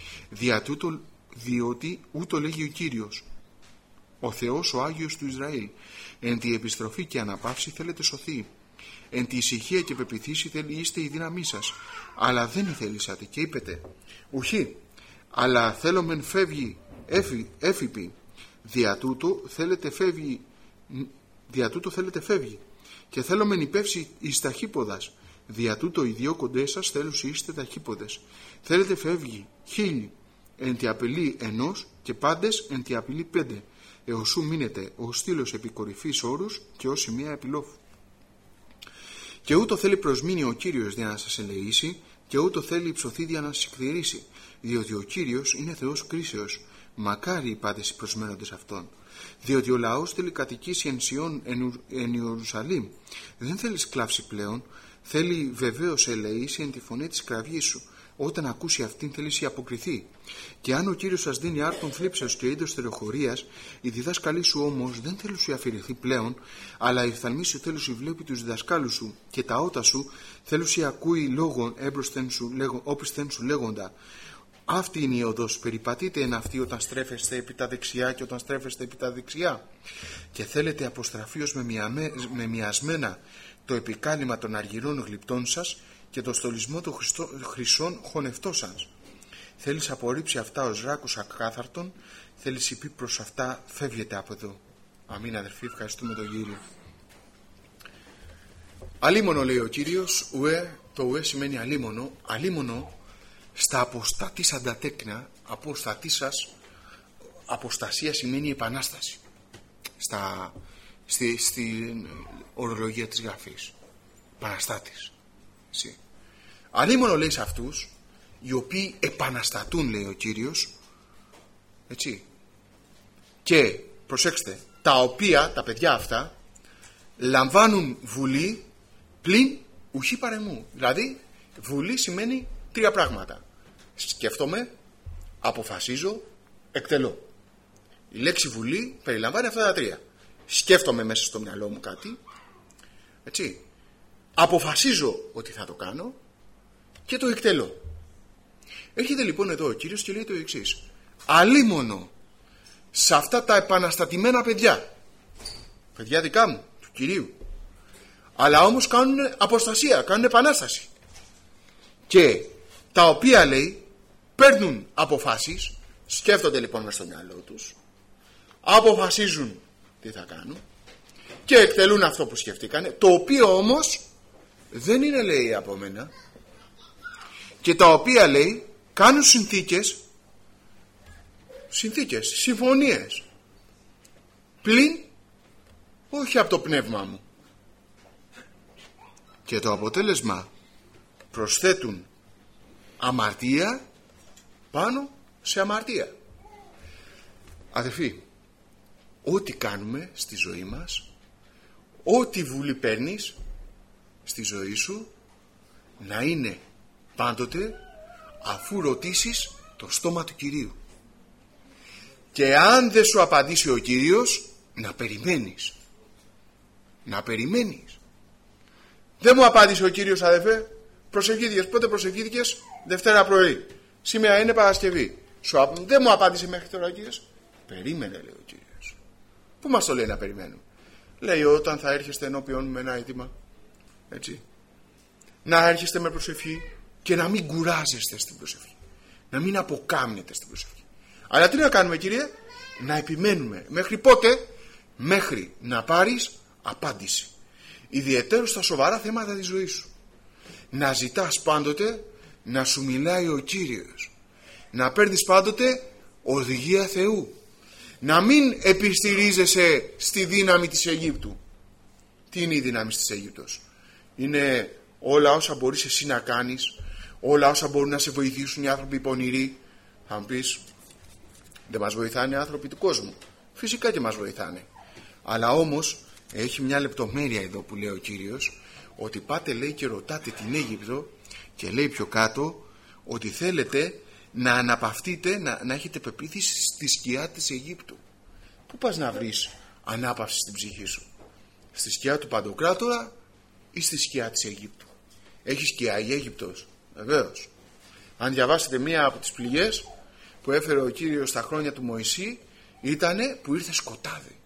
Διότι ούτω λέγει ο Κύριος, ο Θεός ο Άγιος του Ισραήλ, εν τη επιστροφή και αναπαύση θέλετε σωθεί, εν τη ησυχία και πεποιθήσει θέλει είστε η δύναμή σας, αλλά δεν ηθελήσατε και είπετε ουχή, αλλά θέλω μεν φεύγει έφυπη, δια τούτο θέλετε φεύγει, και θέλω μεν υπεύσει εις ταχύποδας, δια τούτο οι δυο κοντές σας θέλουν είστε ταχύποδες. Θέλετε φεύγει χίλιοι εν τη απειλή ενός και πάντες εν τη απειλή 5, εωσού μείνετε ο στήλος επί κορυφής όρους και ως σημεία επιλόφου. Και ούτω θέλει προσμείνει ο Κύριος για να σας ελεήσει, και ούτω θέλει υψωθεί για να σας εκδιαιρήσει, διότι ο Κύριος είναι Θεός κρίσεως, μακάρι οι πάντες οι προσμένοντες αυτόν. Διότι ο λαός θέλει κατοικήσει εν Σιών εν Ιερουσαλήμ, δεν θέλει σκλάψει πλέον, θέλει βεβαίως ελεήσει εν τη φωνή της κραυγής σου. Όταν ακούσει αυτήν θέλει να αποκριθεί. Και αν ο Κύριος σας δίνει άρτον θλίψεως και είδος στερεοχωρίας, οι διδάσκαλοι σου όμως δεν θέλουν σου αφηρηθεί πλέον, αλλά οι φθαλμοί σου θέλουν σου βλέπει τους διδασκάλους σου, και τα ότα σου θέλουν σου ακούει λόγων όπισθεν σου λέγοντα. Αυτή είναι η οδός, περιπατείτε εν αυτή όταν στρέφεστε επί τα δεξιά και όταν στρέφεστε επί τα δεξιά. Και θέλετε αποστραφείως με μοιασμένα το επικάλυμα των αργυρών γλυπτών σας και το στολισμό των χρυσών χωνευτών σας. Θέλεις απορρίψει αυτά ως ράκους ακάθαρτον, θέλεις υπεί προς αυτά φεύγετε από εδώ. Αμήν αδερφοί, ευχαριστούμε τον Κύριο. Αλίμονο λέει ο Κύριος, το ουέ σημαίνει αλίμονο, αλίμονο στα αποστατήσαντα τέκνα, αποστασία σημαίνει επανάσταση. Στην ορολογία της γραφής. Επαναστάτης. Αλίμονο λέει σε αυτούς οι οποίοι επαναστατούν, λέει ο Κύριος, έτσι, και προσέξτε, τα παιδιά αυτά λαμβάνουν βουλή πλην ουχή παρεμού. Δηλαδή βουλή σημαίνει 3 πράγματα: σκέφτομαι, αποφασίζω, εκτελώ. Η λέξη βουλή περιλαμβάνει αυτά τα 3. Σκέφτομαι μέσα στο μυαλό μου κάτι, έτσι, αποφασίζω ότι θα το κάνω και το εκτελώ. Έρχεται λοιπόν εδώ ο Κύριος και λέει το εξής: αλίμονο σε αυτά τα επαναστατημένα παιδιά δικά μου, του Κυρίου, αλλά όμως κάνουν αποστασία, κάνουν επανάσταση, και τα οποία λέει παίρνουν αποφάσεις, σκέφτονται λοιπόν μες στο μυαλό τους, αποφασίζουν τι θα κάνουν και εκτελούν αυτό που σκεφτήκανε, το οποίο όμως δεν είναι, λέει, από μένα, και τα οποία, λέει, κάνουν συνθήκες, συμφωνίες, πλην όχι από το πνεύμα μου, και το αποτέλεσμα προσθέτουν αμαρτία πάνω σε αμαρτία. Αδερφοί, ό,τι κάνουμε στη ζωή μας, ό,τι βουλή παίρνεις στη ζωή σου, να είναι πάντοτε αφού ρωτήσεις το στόμα του Κυρίου. Και αν δεν σου απαντήσει ο Κύριος, να περιμένεις. Να περιμένεις. Δεν μου απάντησε ο Κύριος, αδερφέ. Προσευχήθηκες. Πότε προσευχήθηκες? Δευτέρα πρωί. Σήμερα είναι Παρασκευή. Δεν μου απάντησε μέχρι τώρα ο Κύριος. Περίμενε, λέει ο Κύριος. Πού μας το λέει να περιμένουμε? Λέει όταν θα έρχεστε ενώπιον με ένα αίτημα. Έτσι. Να έρχεστε με προσευχή και να μην κουράζεστε στην προσευχή. Να μην αποκάμνετε στην προσευχή. Αλλά τι να κάνουμε, Κύριε? Να επιμένουμε. Μέχρι πότε? Μέχρι να πάρεις απάντηση. Ιδιαιτέρως στα σοβαρά θέματα της ζωής σου. Να ζητάς πάντοτε να σου μιλάει ο Κύριος. Να παίρνεις πάντοτε οδηγία Θεού. Να μην επιστηρίζεσαι στη δύναμη της Αιγύπτου. Τι είναι η δύναμη της Αιγύπτος? Είναι όλα όσα μπορείς εσύ να κάνεις, όλα όσα μπορούν να σε βοηθήσουν οι άνθρωποι πονηροί. Θα μου πεις, δεν μας βοηθάνε οι άνθρωποι του κόσμου? Φυσικά και μας βοηθάνε. Αλλά όμως έχει μια λεπτομέρεια εδώ που λέει ο Κύριος, ότι πάτε, λέει, και ρωτάτε την Αίγυπτο, και λέει πιο κάτω ότι θέλετε να αναπαυτείτε, να έχετε πεποίθηση στη σκιά της Αιγύπτου. Πού πας να βρεις ανάπαυση στην ψυχή σου? Στη σκιά του Παντοκράτορα ή στη σκιά της Αιγύπτου? Έχει σκιά η Αίγυπτος? Βεβαίως. Αν διαβάσετε μία από τις πληγές που έφερε ο Κύριος στα χρόνια του Μωυσή, ήτανε που ήρθε σκοτάδι.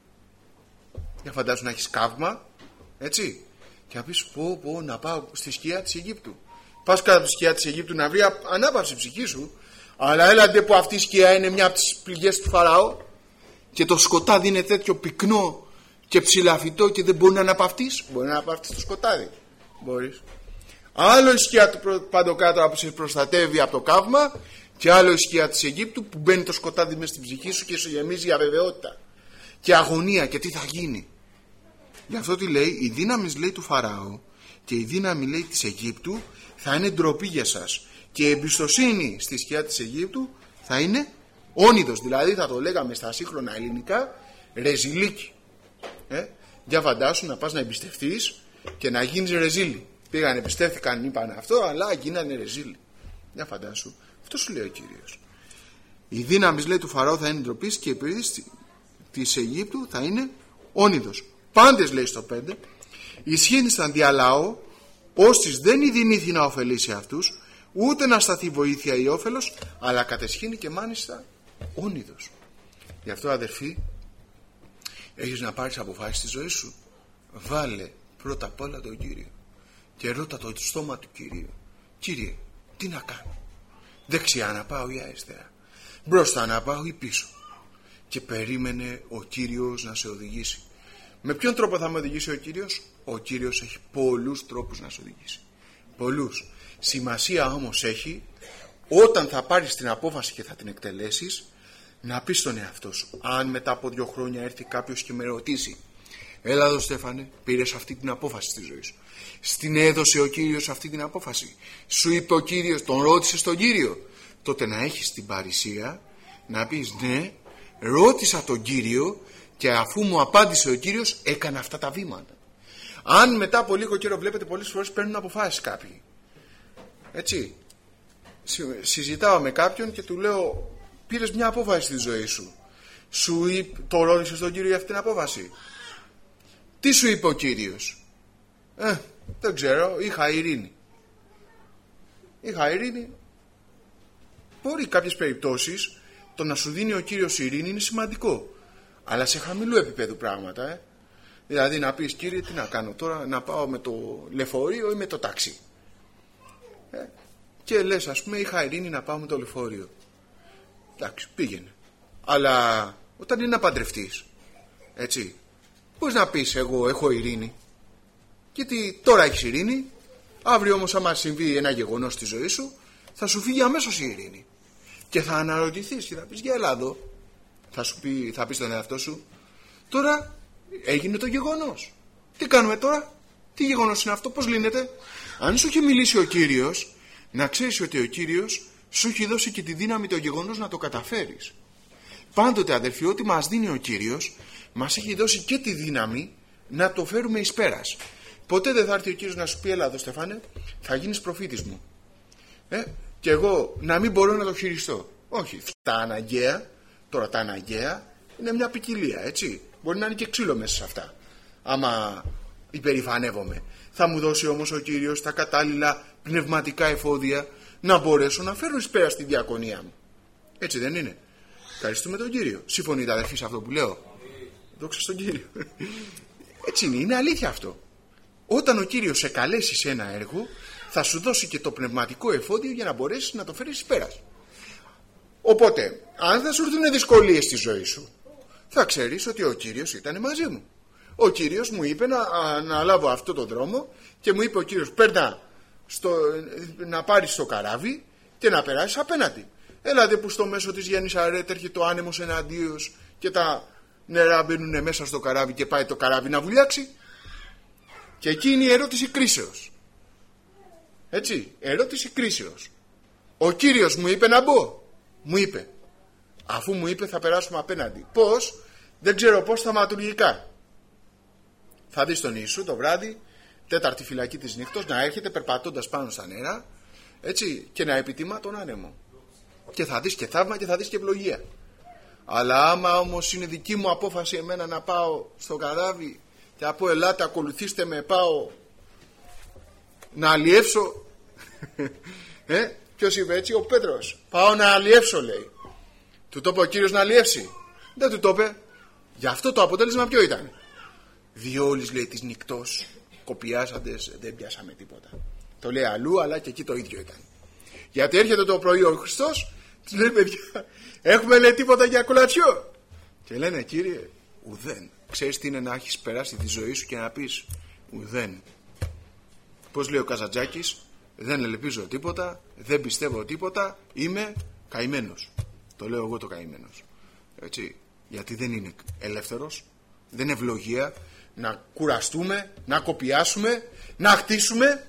Για φαντάσου να έχεις καύμα, έτσι, και να πεις πω να πάω στη σκιά της Αιγύπτου. Πας κάτω από τη σκιά της Αιγύπτου να βρει ανάπαυση ψυχή σου. Αλλά έλατε που αυτή η σκιά είναι μια από τις πληγές του Φαραώ και το σκοτάδι είναι τέτοιο πυκνό και ψηλαφιτό και δεν μπορεί να αναπαυτείς. Μπορεί να αναπαυτείς το σκοτάδι? Μπορείς. Άλλο η σκιά του Παντοκράτορα που σε προστατεύει από το καύμα, και άλλο η σκιά της Αιγύπτου που μπαίνει το σκοτάδι μέσα στην ψυχή σου και σου γεμίζει αβεβαιότητα και αγωνία και τι θα γίνει. Γι' αυτό τι λέει? Η δύναμη, λέει, του Φαραώ και η δύναμη, λέει, της Αιγύπτου θα είναι ντροπή για σας, και η εμπιστοσύνη στη σκιά της Αιγύπτου θα είναι όνειδος. Δηλαδή θα το λέγαμε στα σύγχρονα ελληνικά ρεζιλίκι. Για φαντάσου να πας να εμπιστευτείς και να γίνεις ρεζίλι. Πήγαν, εμπιστεύτηκαν, είπαν αυτό, αλλά γίνανε ρεζίλι. Για φαντάσου. Αυτό σου λέει ο Κύριος. Η δύναμη, λέει, του Φαραώ θα είναι ντροπή και η επίρρηση της Αιγύπτου θα είναι όνειδος. Πάντες, λέει στο 5, ισχύνησαν δια λαό, ώστις δεν ειδηνήθη να ωφελήσει αυτούς, ούτε να σταθεί βοήθεια ή όφελος, αλλά κατεσχύνει και μάλιστα όνειδος. Γι' αυτό, αδερφοί, έχεις να πάρεις αποφάσεις στη ζωή σου. Βάλε πρώτα απ' όλα τον Κύριο και ρώτα το στόμα του Κυρίου. Κύριε, τι να κάνω? Δεξιά να πάω ή αριστερά? Μπροστά να πάω ή πίσω? Και περίμενε ο Κύριος να σε οδηγήσει. Με ποιον τρόπο θα με οδηγήσει ο Κύριος? Ο Κύριος έχει πολλούς τρόπους να σε οδηγήσει. Πολλούς. Σημασία όμως έχει, όταν θα πάρεις την απόφαση και θα την εκτελέσεις, να πεις στον εαυτό σου, αν μετά από 2 χρόνια έρθει κάποιος και με ρωτήσει, έλα εδώ Στέφανε, πήρες αυτή την απόφαση στη ζωή σου, στην έδωσε ο Κύριος αυτή την απόφαση, σου είπε ο Κύριος, τον ρώτησες τον Κύριο? Τότε να έχεις την παρησία να πεις, ναι, ρώτησα τον Κύριο και αφού μου απάντησε ο Κύριος έκανα αυτά τα βήματα. Αν μετά από λίγο καιρό, βλέπετε πολλές φορές παίρνουν αποφάσεις κάποιοι, έτσι, συζητάω με κάποιον και του λέω, πήρες μια απόφαση στη ζωή σου, σου είπε, το ρώτησες τον Κύριο για αυτή την απόφαση? Τι σου είπε ο Κύριος? Δεν ξέρω, είχα ειρήνη. Μπορεί κάποιες περιπτώσεις το να σου δίνει ο Κύριος ειρήνη είναι σημαντικό, αλλά σε χαμηλού επίπεδου πράγματα. Δηλαδή να πεις, Κύριε, τι να κάνω τώρα, να πάω με το λεωφορείο ή με το ταξί? και λες, ας πούμε, είχα ειρήνη να πάω με το λεωφορείο. Εντάξει, πήγαινε. Αλλά όταν είναι να παντρευτείς, έτσι, πώς να πεις εγώ έχω ειρήνη? Γιατί τώρα έχεις ειρήνη, αύριο όμως άμα συμβεί ένα γεγονός στη ζωή σου, θα σου φύγει αμέσως η ειρήνη. Και θα αναρωτηθείς και θα πεις, για έλα εδώ. Θα πεις στον εαυτό σου, τώρα έγινε το γεγονός. Τι κάνουμε τώρα? Τι γεγονός είναι αυτό? Πώς λύνεται? Αν σου έχει μιλήσει ο Κύριος, να ξέρεις ότι ο Κύριος σου έχει δώσει και τη δύναμη το γεγονός να το καταφέρεις. Πάντοτε, αδελφοί, ό,τι μας δίνει ο Κύριος, μας έχει δώσει και τη δύναμη να το φέρουμε εις πέρας. Ποτέ δεν θα έρθει ο Κύριος να σου πει, έλα εδώ Στεφάνε, θα γίνεις προφήτης μου. Και εγώ να μην μπορώ να το χειριστώ. Όχι, τα αναγκαία, τώρα τα αναγκαία είναι μια ποικιλία, έτσι. Μπορεί να είναι και ξύλο μέσα σε αυτά. Άμα υπερηφανεύομαι. Θα μου δώσει όμως ο Κύριος τα κατάλληλα πνευματικά εφόδια να μπορέσω να φέρω εις πέρα στη διακονία μου. Έτσι δεν είναι? Ευχαριστούμε τον Κύριο. Συμφωνείτε, αδερφοί, σε αυτό που λέω? Δόξα στον Κύριο. Έτσι είναι αλήθεια αυτό. Όταν ο Κύριος σε καλέσει σε ένα έργο, θα σου δώσει και το πνευματικό εφόδιο για να μπορέσεις να το φέρεις εις πέρας. Οπότε, αν θα σου έρθουν δυσκολίες στη ζωή σου, θα ξέρεις ότι ο Κύριος ήταν μαζί μου. Ο Κύριος μου είπε να λάβω αυτό το δρόμο και μου είπε ο Κύριος, παίρνα να πάρεις το καράβι και να περάσεις απέναντι. Έλατε που στο μέσο της Γεννησαρέτ έρχεται ο άνεμος εναντίος και τα νερά μπαίνουν μέσα στο καράβι και πάει το καράβι να βουλιάξει. Και εκεί είναι η ερώτηση κρίσεως. Έτσι, ερώτηση κρίσεως. Ο Κύριος μου είπε να μπω. Μου είπε. Αφού μου είπε θα περάσουμε απέναντι. Πώς? Δεν ξέρω πώς, θαυματουργικά. Θα δεις τον Ιησού το βράδυ, τέταρτη φυλακή της νύχτος, να έρχεται περπατώντας πάνω στα νερά, έτσι, και να επιτιμά τον άνεμο. Και θα δεις και θαύμα και θα δεις και ευλογία. Αλλά άμα όμως είναι δική μου απόφαση εμένα να πάω στο καράβι και να πω, ελάτε ακολουθήστε με, πάω να αλλιεύσω. Ποιος είπε έτσι? Ο Πέτρος. Πάω να αλλιεύσω, λέει. Του το είπε ο Κύριος να αλλιεύσει? Δεν του το είπε. Γι' αυτό το αποτέλεσμα ποιο ήταν? Διόλης, λέει, της νυκτός κοπιάσαντες, δεν πιάσαμε τίποτα. Το λέει αλλού, αλλά και εκεί το ίδιο ήταν. Γιατί έρχεται το πρωί ο Χριστός, τους λέει, παιδιά, έχουμε, λέει, τίποτα για κολατσιό? Και λένε, Κύριε, ουδέν. Ξέρεις τι είναι να έχεις περάσει τη ζωή σου και να πεις ουδέν? Πώς λέει ο Καζαντζάκης, δεν ελπίζω τίποτα, δεν πιστεύω τίποτα, είμαι καημένος. Το λέω εγώ το καημένος. Έτσι, γιατί δεν είναι ελεύθερος, δεν είναι ευλογία να κουραστούμε, να κοπιάσουμε, να χτίσουμε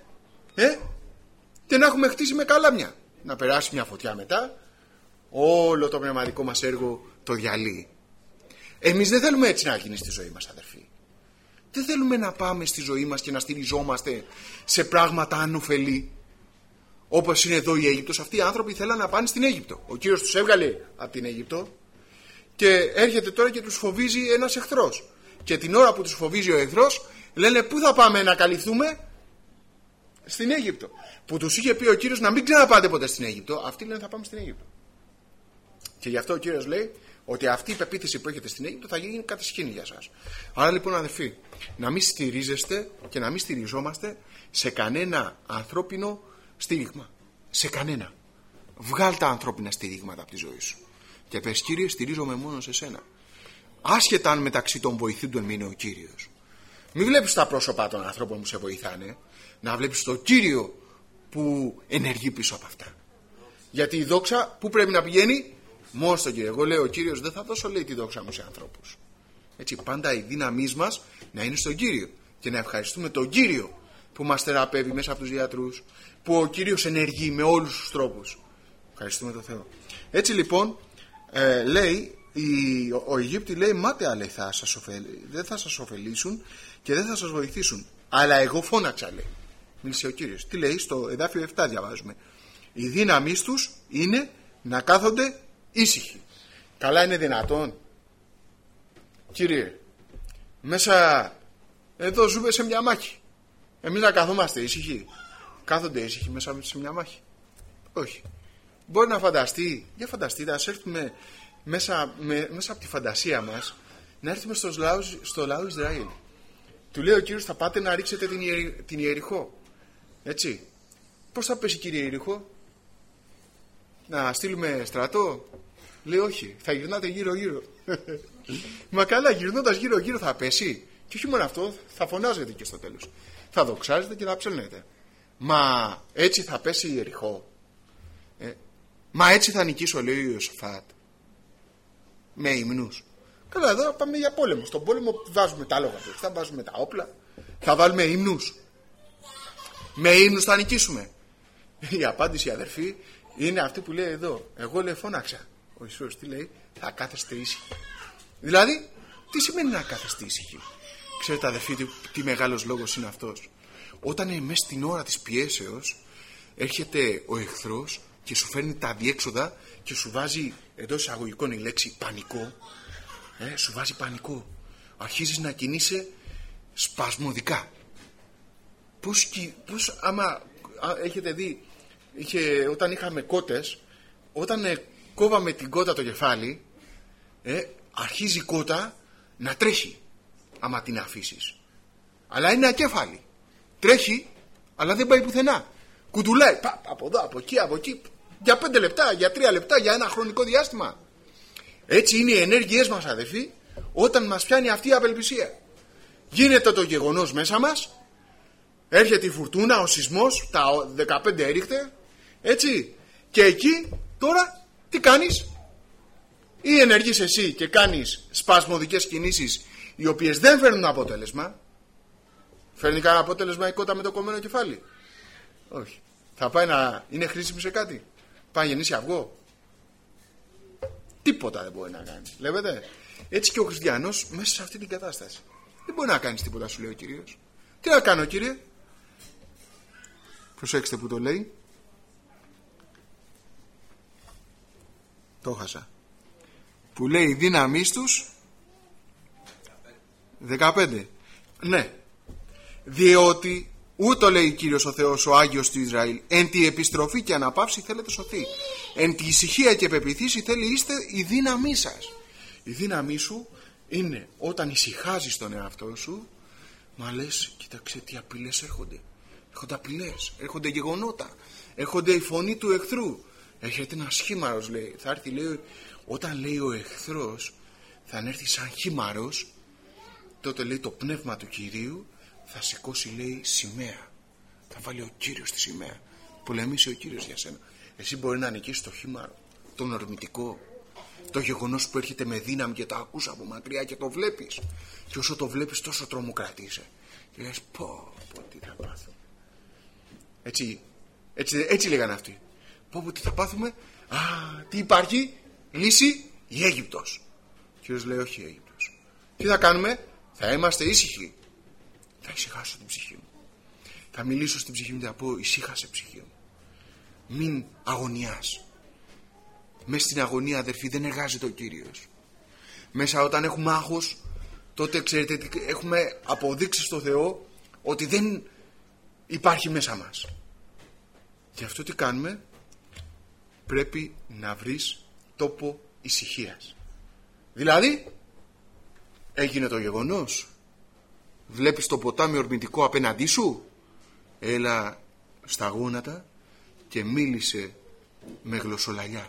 και να έχουμε χτίσει με καλάμια. Να περάσει μια φωτιά μετά, όλο το πνευματικό μας έργο το διαλύει. Εμείς δεν θέλουμε έτσι να γίνει στη ζωή μας, αδερφοί. Δεν θέλουμε να πάμε στη ζωή μας και να στηριζόμαστε σε πράγματα ανωφελή. Όπως είναι εδώ η Αίγυπτος, αυτοί οι άνθρωποι θέλαν να πάνε στην Αίγυπτο. Ο Κύριος τους έβγαλε από την Αίγυπτο και έρχεται τώρα και τους φοβίζει ένας εχθρός. Και την ώρα που τους φοβίζει ο εχθρός, λένε, πού θα πάμε να καλυφθούμε? Στην Αίγυπτο. Που τους είχε πει ο Κύριος να μην ξαναπάτε ποτέ στην Αίγυπτο. Αυτοί λένε θα πάμε στην Αίγυπτο. Και γι' αυτό ο Κύριος λέει ότι αυτή η πεποίθηση που έχετε στην Αίγυπτο θα γίνει κατασκήνη για σας. Άρα λοιπόν, αδελφοί, να μην στηρίζεστε και να μην στηριζόμαστε σε κανένα ανθρώπινο στήριγμα. Σε κανένα. Βγάλ τα ανθρώπινα στηρίγματα από τη ζωή σου. Και πες, Κύριε, στηρίζομαι μόνο σε σένα. Άσχετα αν μεταξύ των βοηθούντων είναι ο Κύριος. Μην βλέπεις τα πρόσωπα των ανθρώπων που σε βοηθάνε. Να βλέπεις τον Κύριο που ενεργεί πίσω από αυτά. Γιατί η δόξα που πρέπει να πηγαίνει? Μόνο στον Κύριο. Εγώ λέω, ο Κύριος δεν θα δώσω, λέει, τη δόξα μου σε ανθρώπους. Έτσι, πάντα η δύναμή μας να είναι στον Κύριο. Και να ευχαριστούμε τον Κύριο που μας θεραπεύει μέσα από τους γιατρούς. Που ο Κύριος ενεργεί με όλους τους τρόπους. Ευχαριστούμε τον Θεό. Έτσι λοιπόν, λέει, ο Αιγύπτης λέει, μάταια, λέει, δεν θα σας ωφελήσουν και δεν θα σας βοηθήσουν. Αλλά εγώ φώναξα, λέει. Μίλησε ο Κύριος. Τι λέει? Στο εδάφιο 7 διαβάζουμε. Η δύναμή τους είναι να κάθονται ήσυχοι. Καλά είναι δυνατόν? Κύριε, μέσα εδώ ζούμε σε μια μάχη. Εμείς να καθόμαστε ήσυχοι? Κάθονται ήσυχοι μέσα σε μια μάχη? Όχι. Μπορεί να φανταστεί, για φανταστείτε, ας έρθουμε μέσα από τη φαντασία μας, να έρθουμε στο λαό Ισραήλ. Του λέει ο Κύριος, θα πάτε να ρίξετε την Ιεριχώ. Έτσι. Πώς θα πέσει, κύριε, Ιεριχώ? να στείλουμε στρατό? Λέει όχι, θα γυρνάτε γύρω γύρω. Μα καλά, γυρνώντας γύρω γύρω θα πέσει. Και όχι μόνο αυτό, θα φωνάζετε και στο τέλος. Θα δοξάζετε και θα ψελνετε. Μα έτσι θα πέσει η Ιεριχώ? Μα έτσι θα νικήσω, λέει ο Ιωσαφάτ, με υμνούς. Καλά, εδώ πάμε για πόλεμο. Στον πόλεμο βάζουμε τα άλογα, θα βάζουμε τα όπλα, θα βάλουμε ύμνους. Με ύμνους θα νικήσουμε? Η απάντηση, αδερφοί, είναι αυτή που λέει εδώ. Εγώ, λέει, φώναξα. Ο Ιησούς τι λέει? Θα κάθεστε ήσυχοι. Δηλαδή, τι σημαίνει να κάθεστε ήσυχοι? Ξέρετε, αδερφοί, τι μεγάλος λόγος είναι αυτός? Όταν μέσα στην ώρα της πιέσεως έρχεται ο εχθρός και σου φέρνει τα αδιέξοδα και σου βάζει, εντός εισαγωγικών η λέξη, πανικό. Σου βάζει πανικό. Αρχίζεις να κινείσαι σπασμωδικά. Πώς άμα έχετε δει, όταν είχαμε κότες, όταν κόβαμε την κότα το κεφάλι, αρχίζει η κότα να τρέχει άμα την αφήσεις. Αλλά είναι ακέφαλη. Τρέχει, αλλά δεν πάει πουθενά. Κουτουλάει από εδώ, από εκεί, για 5 λεπτά, για 3 λεπτά, για ένα χρονικό διάστημα. Έτσι είναι οι ενέργειές μας, αδελφοί, όταν μας πιάνει αυτή η απελπισία. Γίνεται το γεγονός μέσα μας, έρχεται η φουρτούνα, ο σεισμός, τα 15 έριχτε, έτσι, και εκεί τώρα τι κάνεις? Ή ενεργείς εσύ και κάνεις σπασμωδικές κινήσεις οι οποίες δεν φέρνουν αποτέλεσμα. Φέρνει κανένα αποτέλεσμα η κότα με το κομμένο κεφάλι? Όχι. Θα πάει να είναι χρήσιμη σε κάτι? Πάει να γεννήσει αυγό? Τίποτα δεν μπορεί να κάνει. Βλέπετε. Έτσι και ο χριστιανός μέσα σε αυτή την κατάσταση δεν μπορεί να κάνεις τίποτα, σου λέει ο Κύριος. Τι να κάνω, Κύριε? Προσέξτε που το λέει. Το χάσα. Που λέει η δύναμής τους 15. Ναι. Διότι ούτω λέει Κύριος ο Θεός ο Άγιος του Ισραήλ, εν τη επιστροφή και αναπαύση θέλετε σωθεί, εν τη ησυχία και πεποιθήσει θέλει είστε η δύναμή σας. Η δύναμή σου είναι όταν ησυχάζεις τον εαυτό σου. Μα λες, κοίταξε τι απειλές έρχονται. Έρχονται απειλές, έρχονται γεγονότα, έρχονται η φωνή του εχθρού. Έρχεται ένας χήμαρος, λέει. Θα έρθει, λέει, όταν λέει ο εχθρός θα έρθει σαν χήμαρος, τότε λέει το πνεύμα του Κυρίου θα σηκώσει, λέει, σημαία. Θα βάλει ο Κύριος τη σημαία. Πολεμήσει ο Κύριος για σένα. Εσύ μπορεί να νικήσεις το χήμαρο, τον ορμητικό, το γεγονός που έρχεται με δύναμη και το ακούς από μακριά και το βλέπεις. Και όσο το βλέπεις τόσο τρομοκρατείσαι. Και λες πω τι θα πάθουμε. Έτσι λέγανε αυτοί. Πω τι θα πάθουμε? Τι υπάρχει? Λύση, η Αίγυπτος. Ο Κύριος λέει όχι η Αίγυπτος. Τι θα κάνουμε? Θα είμαστε ήσυχοι. Θα ησυχάσω την ψυχή μου. Θα μιλήσω στην ψυχή μου και θα πω ησύχασε ψυχή μου. Μην αγωνιάς. Μέσα στην αγωνία, αδερφοί, δεν εργάζεται ο Κύριος. Μέσα όταν έχουμε άγχος, τότε ξέρετε έχουμε αποδείξει στο Θεό ότι δεν υπάρχει μέσα μας. Γι' αυτό τι κάνουμε? Πρέπει να βρεις τόπο ησυχίας. Δηλαδή έγινε το γεγονός, βλέπεις το ποτάμι ορμητικό απέναντί σου, έλα στα γόνατα και μίλησε με γλωσσολαλιά.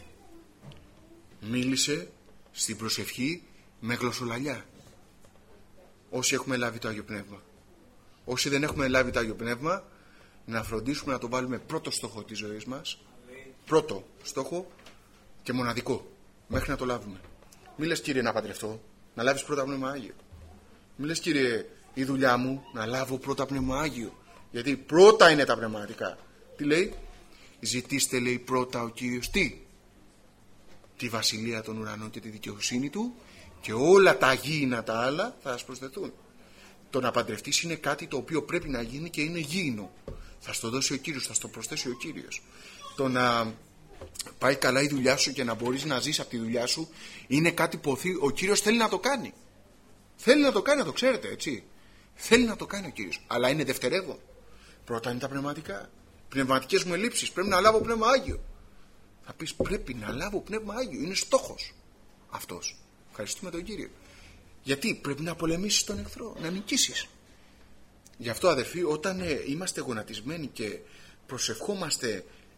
Μίλησε στην προσευχή με γλωσσολαλιά. Όσοι έχουμε λάβει το Άγιο Πνεύμα. Όσοι δεν έχουμε λάβει το Άγιο Πνεύμα, να φροντίσουμε να το βάλουμε πρώτο στόχο της ζωής μας. Πρώτο στόχο και μοναδικό, μέχρι να το λάβουμε. Μη λες, Κύριε, να παντρευτώ, να λάβεις πρώτα Πνεύμα Άγιο. Μη λες, Κύριε, η δουλειά μου να λάβω πρώτα Πνεύμα Άγιο, γιατί πρώτα είναι τα πνευματικά. Τι λέει? Ζητήστε, λέει, πρώτα ο Κύριος τη βασιλεία των ουρανών και τη δικαιοσύνη του, και όλα τα γήινα τα άλλα θα σας προσθεθούν. Το να παντρευτείς είναι κάτι το οποίο πρέπει να γίνει και είναι γήινο. Θα στο δώσει ο Κύριος, θα στο προσθέσει ο Κύριος. Το να πάει καλά η δουλειά σου και να μπορείς να ζεις από τη δουλειά σου είναι κάτι που ο Κύριος θέλει να το κάνει. Θέλει να το κάνει, να το ξέρετε, έτσι. Θέλει να το κάνει ο Κύριος, αλλά είναι δευτερεύον. Πρώτα είναι τα πνευματικά. Πνευματικές μου ελλείψεις, πρέπει να λάβω Πνεύμα Άγιο. Θα πεις, πρέπει να λάβω Πνεύμα Άγιο, είναι στόχος αυτός. Ευχαριστούμε τον Κύριο. Γιατί πρέπει να πολεμήσεις τον εχθρό, να νικήσεις. Γι' αυτό, αδερφοί, όταν είμαστε γονατισμένοι και προσευχόμαστε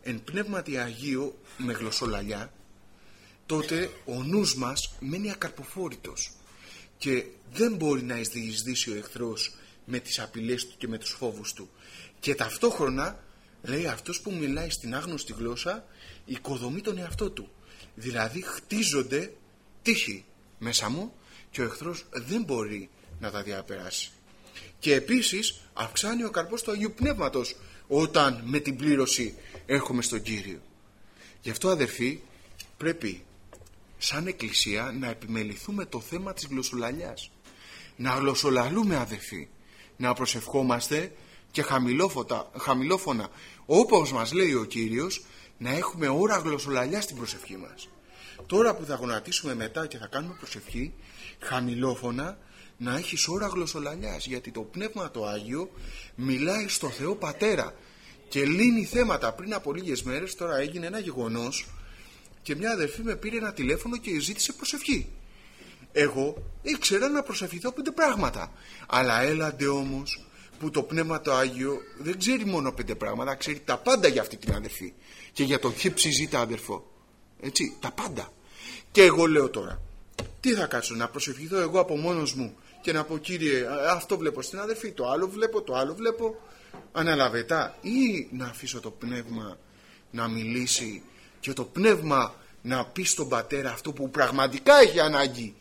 εν πνεύματι Αγίο με γλωσσολαλιά, τότε ο νους μας μένει ακαρποφόρητος και δεν μπορεί να διεισδύσει ο εχθρός με τις απειλές του και με τους φόβους του. Και ταυτόχρονα, λέει, αυτός που μιλάει στην άγνωστη γλώσσα οικοδομεί τον εαυτό του. Δηλαδή χτίζονται τείχη μέσα μου και ο εχθρός δεν μπορεί να τα διαπεράσει. Και επίσης αυξάνει ο καρπός του Αγίου Πνεύματος όταν με την πλήρωση έρχομαι στον Κύριο. Γι' αυτό, αδερφοί, πρέπει σαν Εκκλησία να επιμεληθούμε το θέμα της γλωσσολαλιάς. Να γλωσσολαλούμε, αδερφοί, να προσευχόμαστε και χαμηλόφωνα, όπως μας λέει ο Κύριος, να έχουμε ώρα γλωσσολαλιά στην προσευχή μας. Τώρα που θα γονατίσουμε μετά και θα κάνουμε προσευχή, χαμηλόφωνα να έχεις ώρα γλωσσολαλιάς, γιατί το Πνεύμα το Άγιο μιλάει στο Θεό Πατέρα και λύνει θέματα. Πριν από λίγες μέρες τώρα έγινε ένα γεγονός και μια αδερφή με πήρε ένα τηλέφωνο και ζήτησε προσευχή. Εγώ ήξερα να προσευχηθώ 5 πράγματα, αλλά έλαντε όμως που το Πνεύμα το Άγιο δεν ξέρει μόνο 5 πράγματα, ξέρει τα πάντα για αυτή την αδερφή και για τον χυψιζήτα αδερφό, έτσι, τα πάντα. Και εγώ λέω τώρα, τι θα κάτσω, να προσευχηθώ εγώ από μόνος μου και να πω, Κύριε, αυτό βλέπω στην αδερφή, το άλλο βλέπω, αναλαβετά, ή να αφήσω το Πνεύμα να μιλήσει και το Πνεύμα να πει στον Πατέρα αυτό που πραγματικά έχει ανάγκη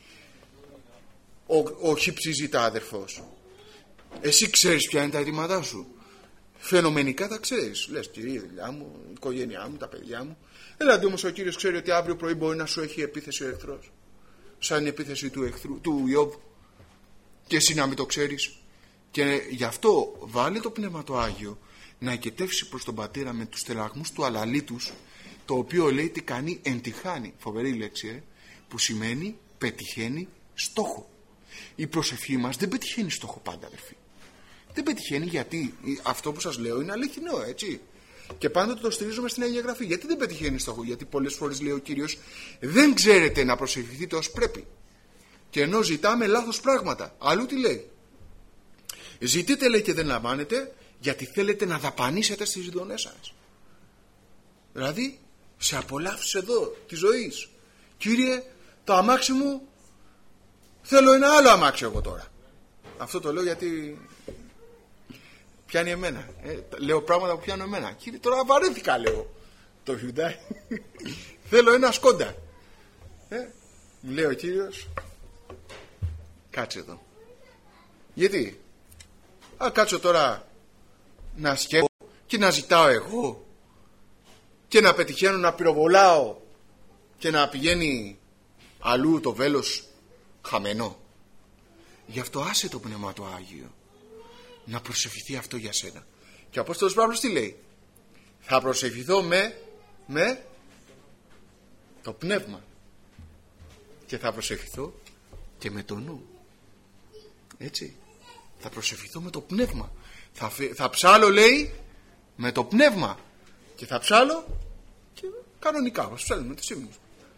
ο χυψιζήτα αδερφός. Εσύ ξέρεις ποια είναι τα αιτήματά σου, φαινομενικά τα ξέρεις, λες, Κύριε, η δουλειά μου, η οικογένειά μου, τα παιδιά μου. Έλατε όμως ο Κύριος ξέρει ότι αύριο πρωί μπορεί να σου έχει επίθεση ο εχθρός, σαν επίθεση του Ιώβ, και εσύ να μην το ξέρεις. Και γι' αυτό βάλε το Πνεύμα το Άγιο να εκετεύσει προς τον Πατέρα με τους τελαγμούς του αλαλίτους, το οποίο λέει τι κάνει, εντυχάνει, φοβερή λέξη, που σημαίνει πετυχαίνει στόχο. Η προσευχή μας δεν πετυχαίνει στόχο πάντα, αδερφοί. Δεν πετυχαίνει, γιατί αυτό που σας λέω είναι αληθινό, έτσι. Και πάντοτε το στηρίζουμε στην Αγία Γραφή. Γιατί δεν πετυχαίνει στόχο? Γιατί πολλές φορές λέει ο Κύριος, δεν ξέρετε να προσευχηθείτε ως πρέπει. Και ενώ ζητάμε λάθος πράγματα. Αλλού τι λέει? Ζητείτε, λέει, και δεν λαμβάνετε, γιατί θέλετε να δαπανίσετε στις ειδονές σας. Δηλαδή, σε απολαύσεις εδώ της ζωής. Κύριε, το αμάξι μου, θέλω ένα άλλο αμάξι εγώ τώρα. Αυτό το λέω γιατί πιάνει εμένα. Λέω πράγματα που πιάνουν εμένα. Κύριε, τώρα βαρέθηκα, λέω. Το Hyundai. Θέλω ένα Σκόντα. Μου λέει ο Κύριος, κάτσε εδώ. Γιατί? Κάτσω τώρα να σκέφτω και να ζητάω εγώ και να πετυχαίνω να πυροβολάω και να πηγαίνει αλλού το βέλος χαμένο. Γι' αυτό άσε το Πνεύμα το Άγιο να προσευχηθεί αυτό για σένα. Και ο Απόστολος Παύλος τι λέει? Θα προσευχηθώ με το Πνεύμα και θα προσευχηθώ και με το νου. Έτσι, θα προσευχηθώ με το Πνεύμα. Θα ψάλω, λέει, με το Πνεύμα και θα ψάλω και κανονικά όπως ψάλουμε τους ύμνους.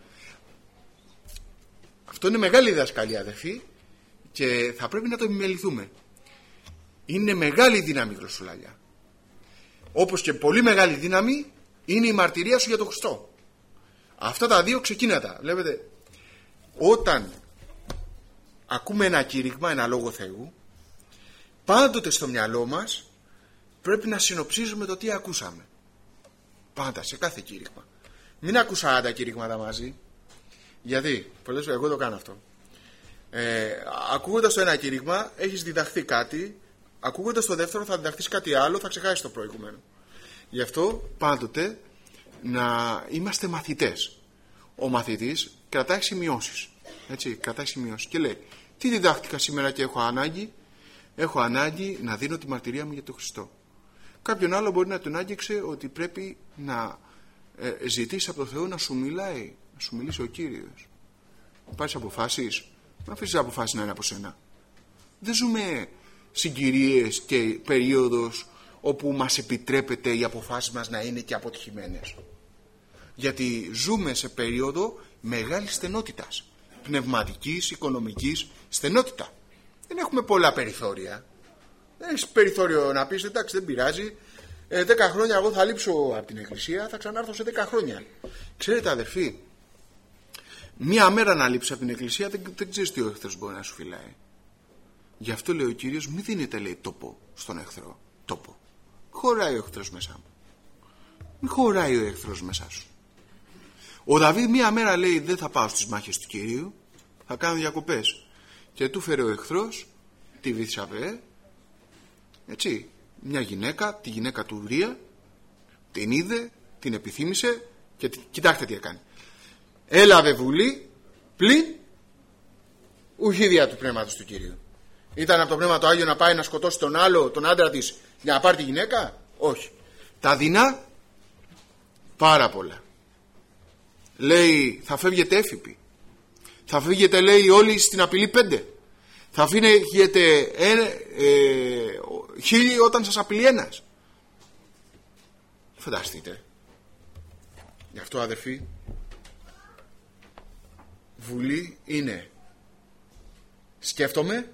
Αυτό είναι μεγάλη διδασκαλία, αδερφοί, και θα πρέπει να το επιμεληθούμε. Είναι μεγάλη δύναμη η γλωσσολαλιά. Όπως και πολύ μεγάλη δύναμη είναι η μαρτυρία σου για τον Χριστό. Αυτά τα δύο ξεκίνατα. Βλέπετε, όταν ακούμε ένα κήρυγμα, ένα λόγο Θεού, πάντοτε στο μυαλό μας πρέπει να συνοψίζουμε το τι ακούσαμε. Πάντα, σε κάθε κήρυγμα. Μην ακούς 40 κήρυγματα μαζί. Γιατί, πολλές φορές εγώ το κάνω αυτό. Ακούγοντας το ένα κήρυγμα έχεις διδαχθεί κάτι, ακούγοντας το δεύτερο θα διδαχθείς κάτι άλλο, θα ξεχάσεις το προηγούμενο. Γι' αυτό πάντοτε να είμαστε μαθητές. Ο μαθητής κρατάει σημειώσεις. Έτσι, κρατάει σημειώσεις και λέει, τι διδάχτηκα σήμερα και έχω ανάγκη? Έχω ανάγκη να δίνω τη μαρτυρία μου για τον Χριστό. Κάποιον άλλο μπορεί να τον άγγιξε ότι πρέπει να ζητήσει από τον Θεό να σου μιλάει, να σου μιλήσει ο Κύριος. Πάρεις αποφάσεις, να αφήσεις αποφάσεις να είναι από σένα. Δεν ζούμε συγκυρίες και περίοδος όπου μας επιτρέπεται οι αποφάσεις μας να είναι και αποτυχημένες. Γιατί ζούμε σε περίοδο μεγάλης στενότητας, πνευματικής, οικονομικής στενότητα. Δεν έχουμε πολλά περιθώρια. Δεν έχεις περιθώριο να πεις, εντάξει, δεν πειράζει, 10 χρόνια εγώ θα λείψω από την εκκλησία, θα ξανάρθω σε 10 χρόνια. Ξέρετε αδερφοί, μία μέρα να λείψει από την εκκλησία δεν ξέρεις τι ο εχθρός μπορεί να σου φυλάει. Γι' αυτό λέει ο Κύριος, μη δίνετε λέει τόπο στον εχθρό. Τόπο. Χωράει ο εχθρός μέσα μου. Μη χωράει ο εχθρός μέσα σου. Ο Δαβίδ μία μέρα λέει δεν θα πάω στις μάχες του Κυρίου, θα κάνω διακοπές. Και του φέρε ο εχθρός τη Βηθσαβέ, έτσι, μια γυναίκα, τη γυναίκα του Ουρία, την είδε, την επιθύμησε και κοιτάξτε τι έκανε. Έλαβε βουλή πλην ουχίδια του πνεύματος του Κυρίου. Ήταν από το πνεύμα του Άγιο να πάει να σκοτώσει τον άλλο, τον άντρα της, για να πάρει τη γυναίκα? Όχι. Τα δεινά πάρα πολλά. Λέει θα φεύγετε έφυποι. Θα φύγετε λέει όλοι στην απειλή 5. Θα φύγετε 1000 όταν σας απειλεί ένας. Φανταστείτε. Γι' αυτό αδερφοί, βουλή είναι σκέφτομαι,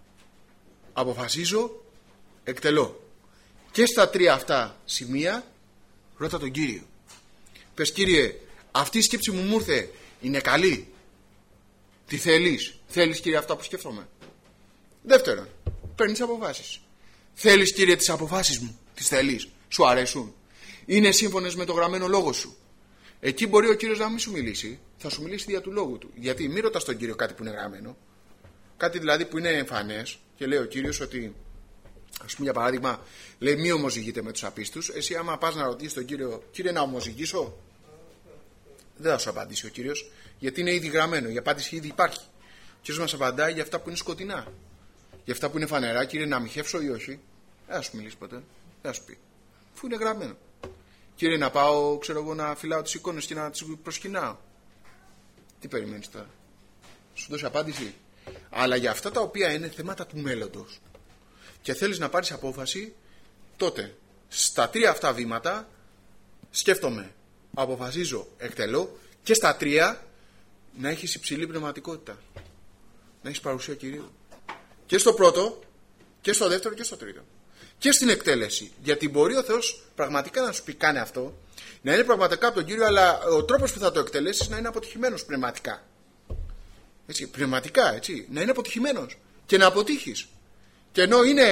αποφασίζω, εκτελώ. Και στα 3 αυτά σημεία ρώτα τον Κύριο. Πες Κύριε, αυτή η σκέψη μου ήρθε, είναι καλή? Τι θέλεις? Θέλεις Κύριε αυτά που σκέφτομαι? Δεύτερον, παίρνεις αποφάσεις. Θέλεις Κύριε τις αποφάσεις μου? Τις θέλεις? Σου αρέσουν? Είναι σύμφωνες με το γραμμένο λόγο σου? Εκεί μπορεί ο Κύριος να μην σου μιλήσει, θα σου μιλήσει δια του λόγου του. Γιατί μην ρωτάς τον Κύριο κάτι που είναι γραμμένο, κάτι δηλαδή που είναι εμφανές, και λέει ο Κύριος ότι, ας πούμε για παράδειγμα, λέει μη ομοζυγείτε με τους απίστους. Εσύ άμα πας να ρωτήσεις τον Κύριο, Κύριε να ομοζυγήσω, δεν θα σου απαντήσει ο Κύριος, γιατί είναι ήδη γραμμένο, η απάντηση ήδη υπάρχει. Ο Κύριος μας απαντάει για αυτά που είναι σκοτεινά. Για αυτά που είναι φανερά, Κύριε να μοιχεύσω ή όχι, δεν θα σου μιλήσει ποτέ, δεν θα σου πει, αφού είναι γραμμένο. Κύριε να πάω, ξέρω εγώ, να φυλάω τις εικόνες και να τις προσκυνάω. Τι περιμένεις τώρα? Σου δώσει απάντηση? Αλλά για αυτά τα οποία είναι θέματα του μέλλοντος και θέλεις να πάρεις απόφαση, τότε στα 3 αυτά βήματα σκέφτομαι, αποφασίζω, εκτελώ, και στα 3 να έχεις υψηλή πνευματικότητα, να έχεις παρουσία Κυρίου. Και στο πρώτο, και στο δεύτερο, και στο τρίτο. Και στην εκτέλεση. Γιατί μπορεί ο Θεός πραγματικά να σου πει κάνε αυτό, να είναι πραγματικά από τον Κύριο, αλλά ο τρόπος που θα το εκτελέσεις να είναι αποτυχημένος πνευματικά. Έτσι, πνευματικά, έτσι, να είναι αποτυχημένος και να αποτύχεις. Και ενώ είναι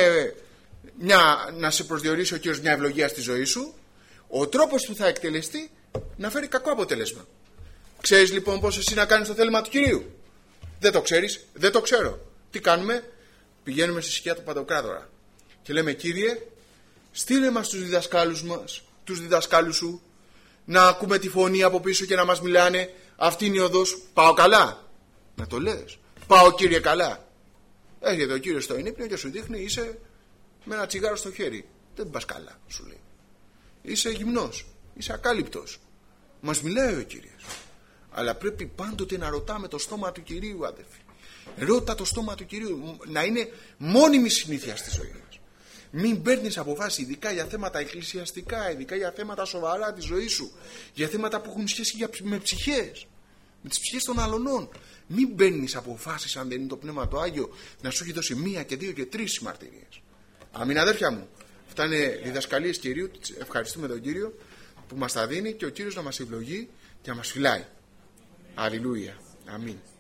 να σε προσδιορίσει ο Κύριος μια ευλογία στη ζωή σου, ο τρόπος που θα εκτελεστεί να φέρει κακό αποτέλεσμα. Ξέρεις λοιπόν πώς εσύ να κάνεις το θέλημα του Κυρίου? Δεν το ξέρεις? Δεν το ξέρω. Τι κάνουμε? Πηγαίνουμε στη σκιά του Παντοκράτορα και λέμε Κύριε, στείλε μας τους διδασκάλους σου, να ακούμε τη φωνή από πίσω και να μας μιλάνε. Αυτή είναι η οδός. Πάω καλά? Να το λες. Πάω Κύριε καλά? Έρχεται ο Κύριος στο ενύπνιο και σου δείχνει είσαι με ένα τσιγάρο στο χέρι. Δεν πας καλά, σου λέει. Είσαι γυμνός, είσαι ακάλυπτος. Μας μιλάει ο Κύριος. Αλλά πρέπει πάντοτε να ρωτάμε το στόμα του Κυρίου, αδελφοί. Ρώτα το στόμα του Κυρίου, να είναι μόνιμη συνήθεια στη ζωή μας. Μην παίρνεις αποφάσεις, ειδικά για θέματα εκκλησιαστικά, ειδικά για θέματα σοβαρά της ζωής σου, για θέματα που έχουν σχέση με ψυχές, με τις ψυχές των αλωνών. Μην παίρνεις αποφάσεις αν δεν είναι το Πνεύμα το Άγιο να σου έχει δώσει 1 και 2 και 3 μαρτυρίες. Αμήν αδέρφια μου. Αυτά είναι διδασκαλίες Κυρίου. Ευχαριστούμε τον Κύριο που μας τα δίνει και ο Κύριος να μας ευλογεί και να μας φυλάει. Αλληλούια. Αμήν.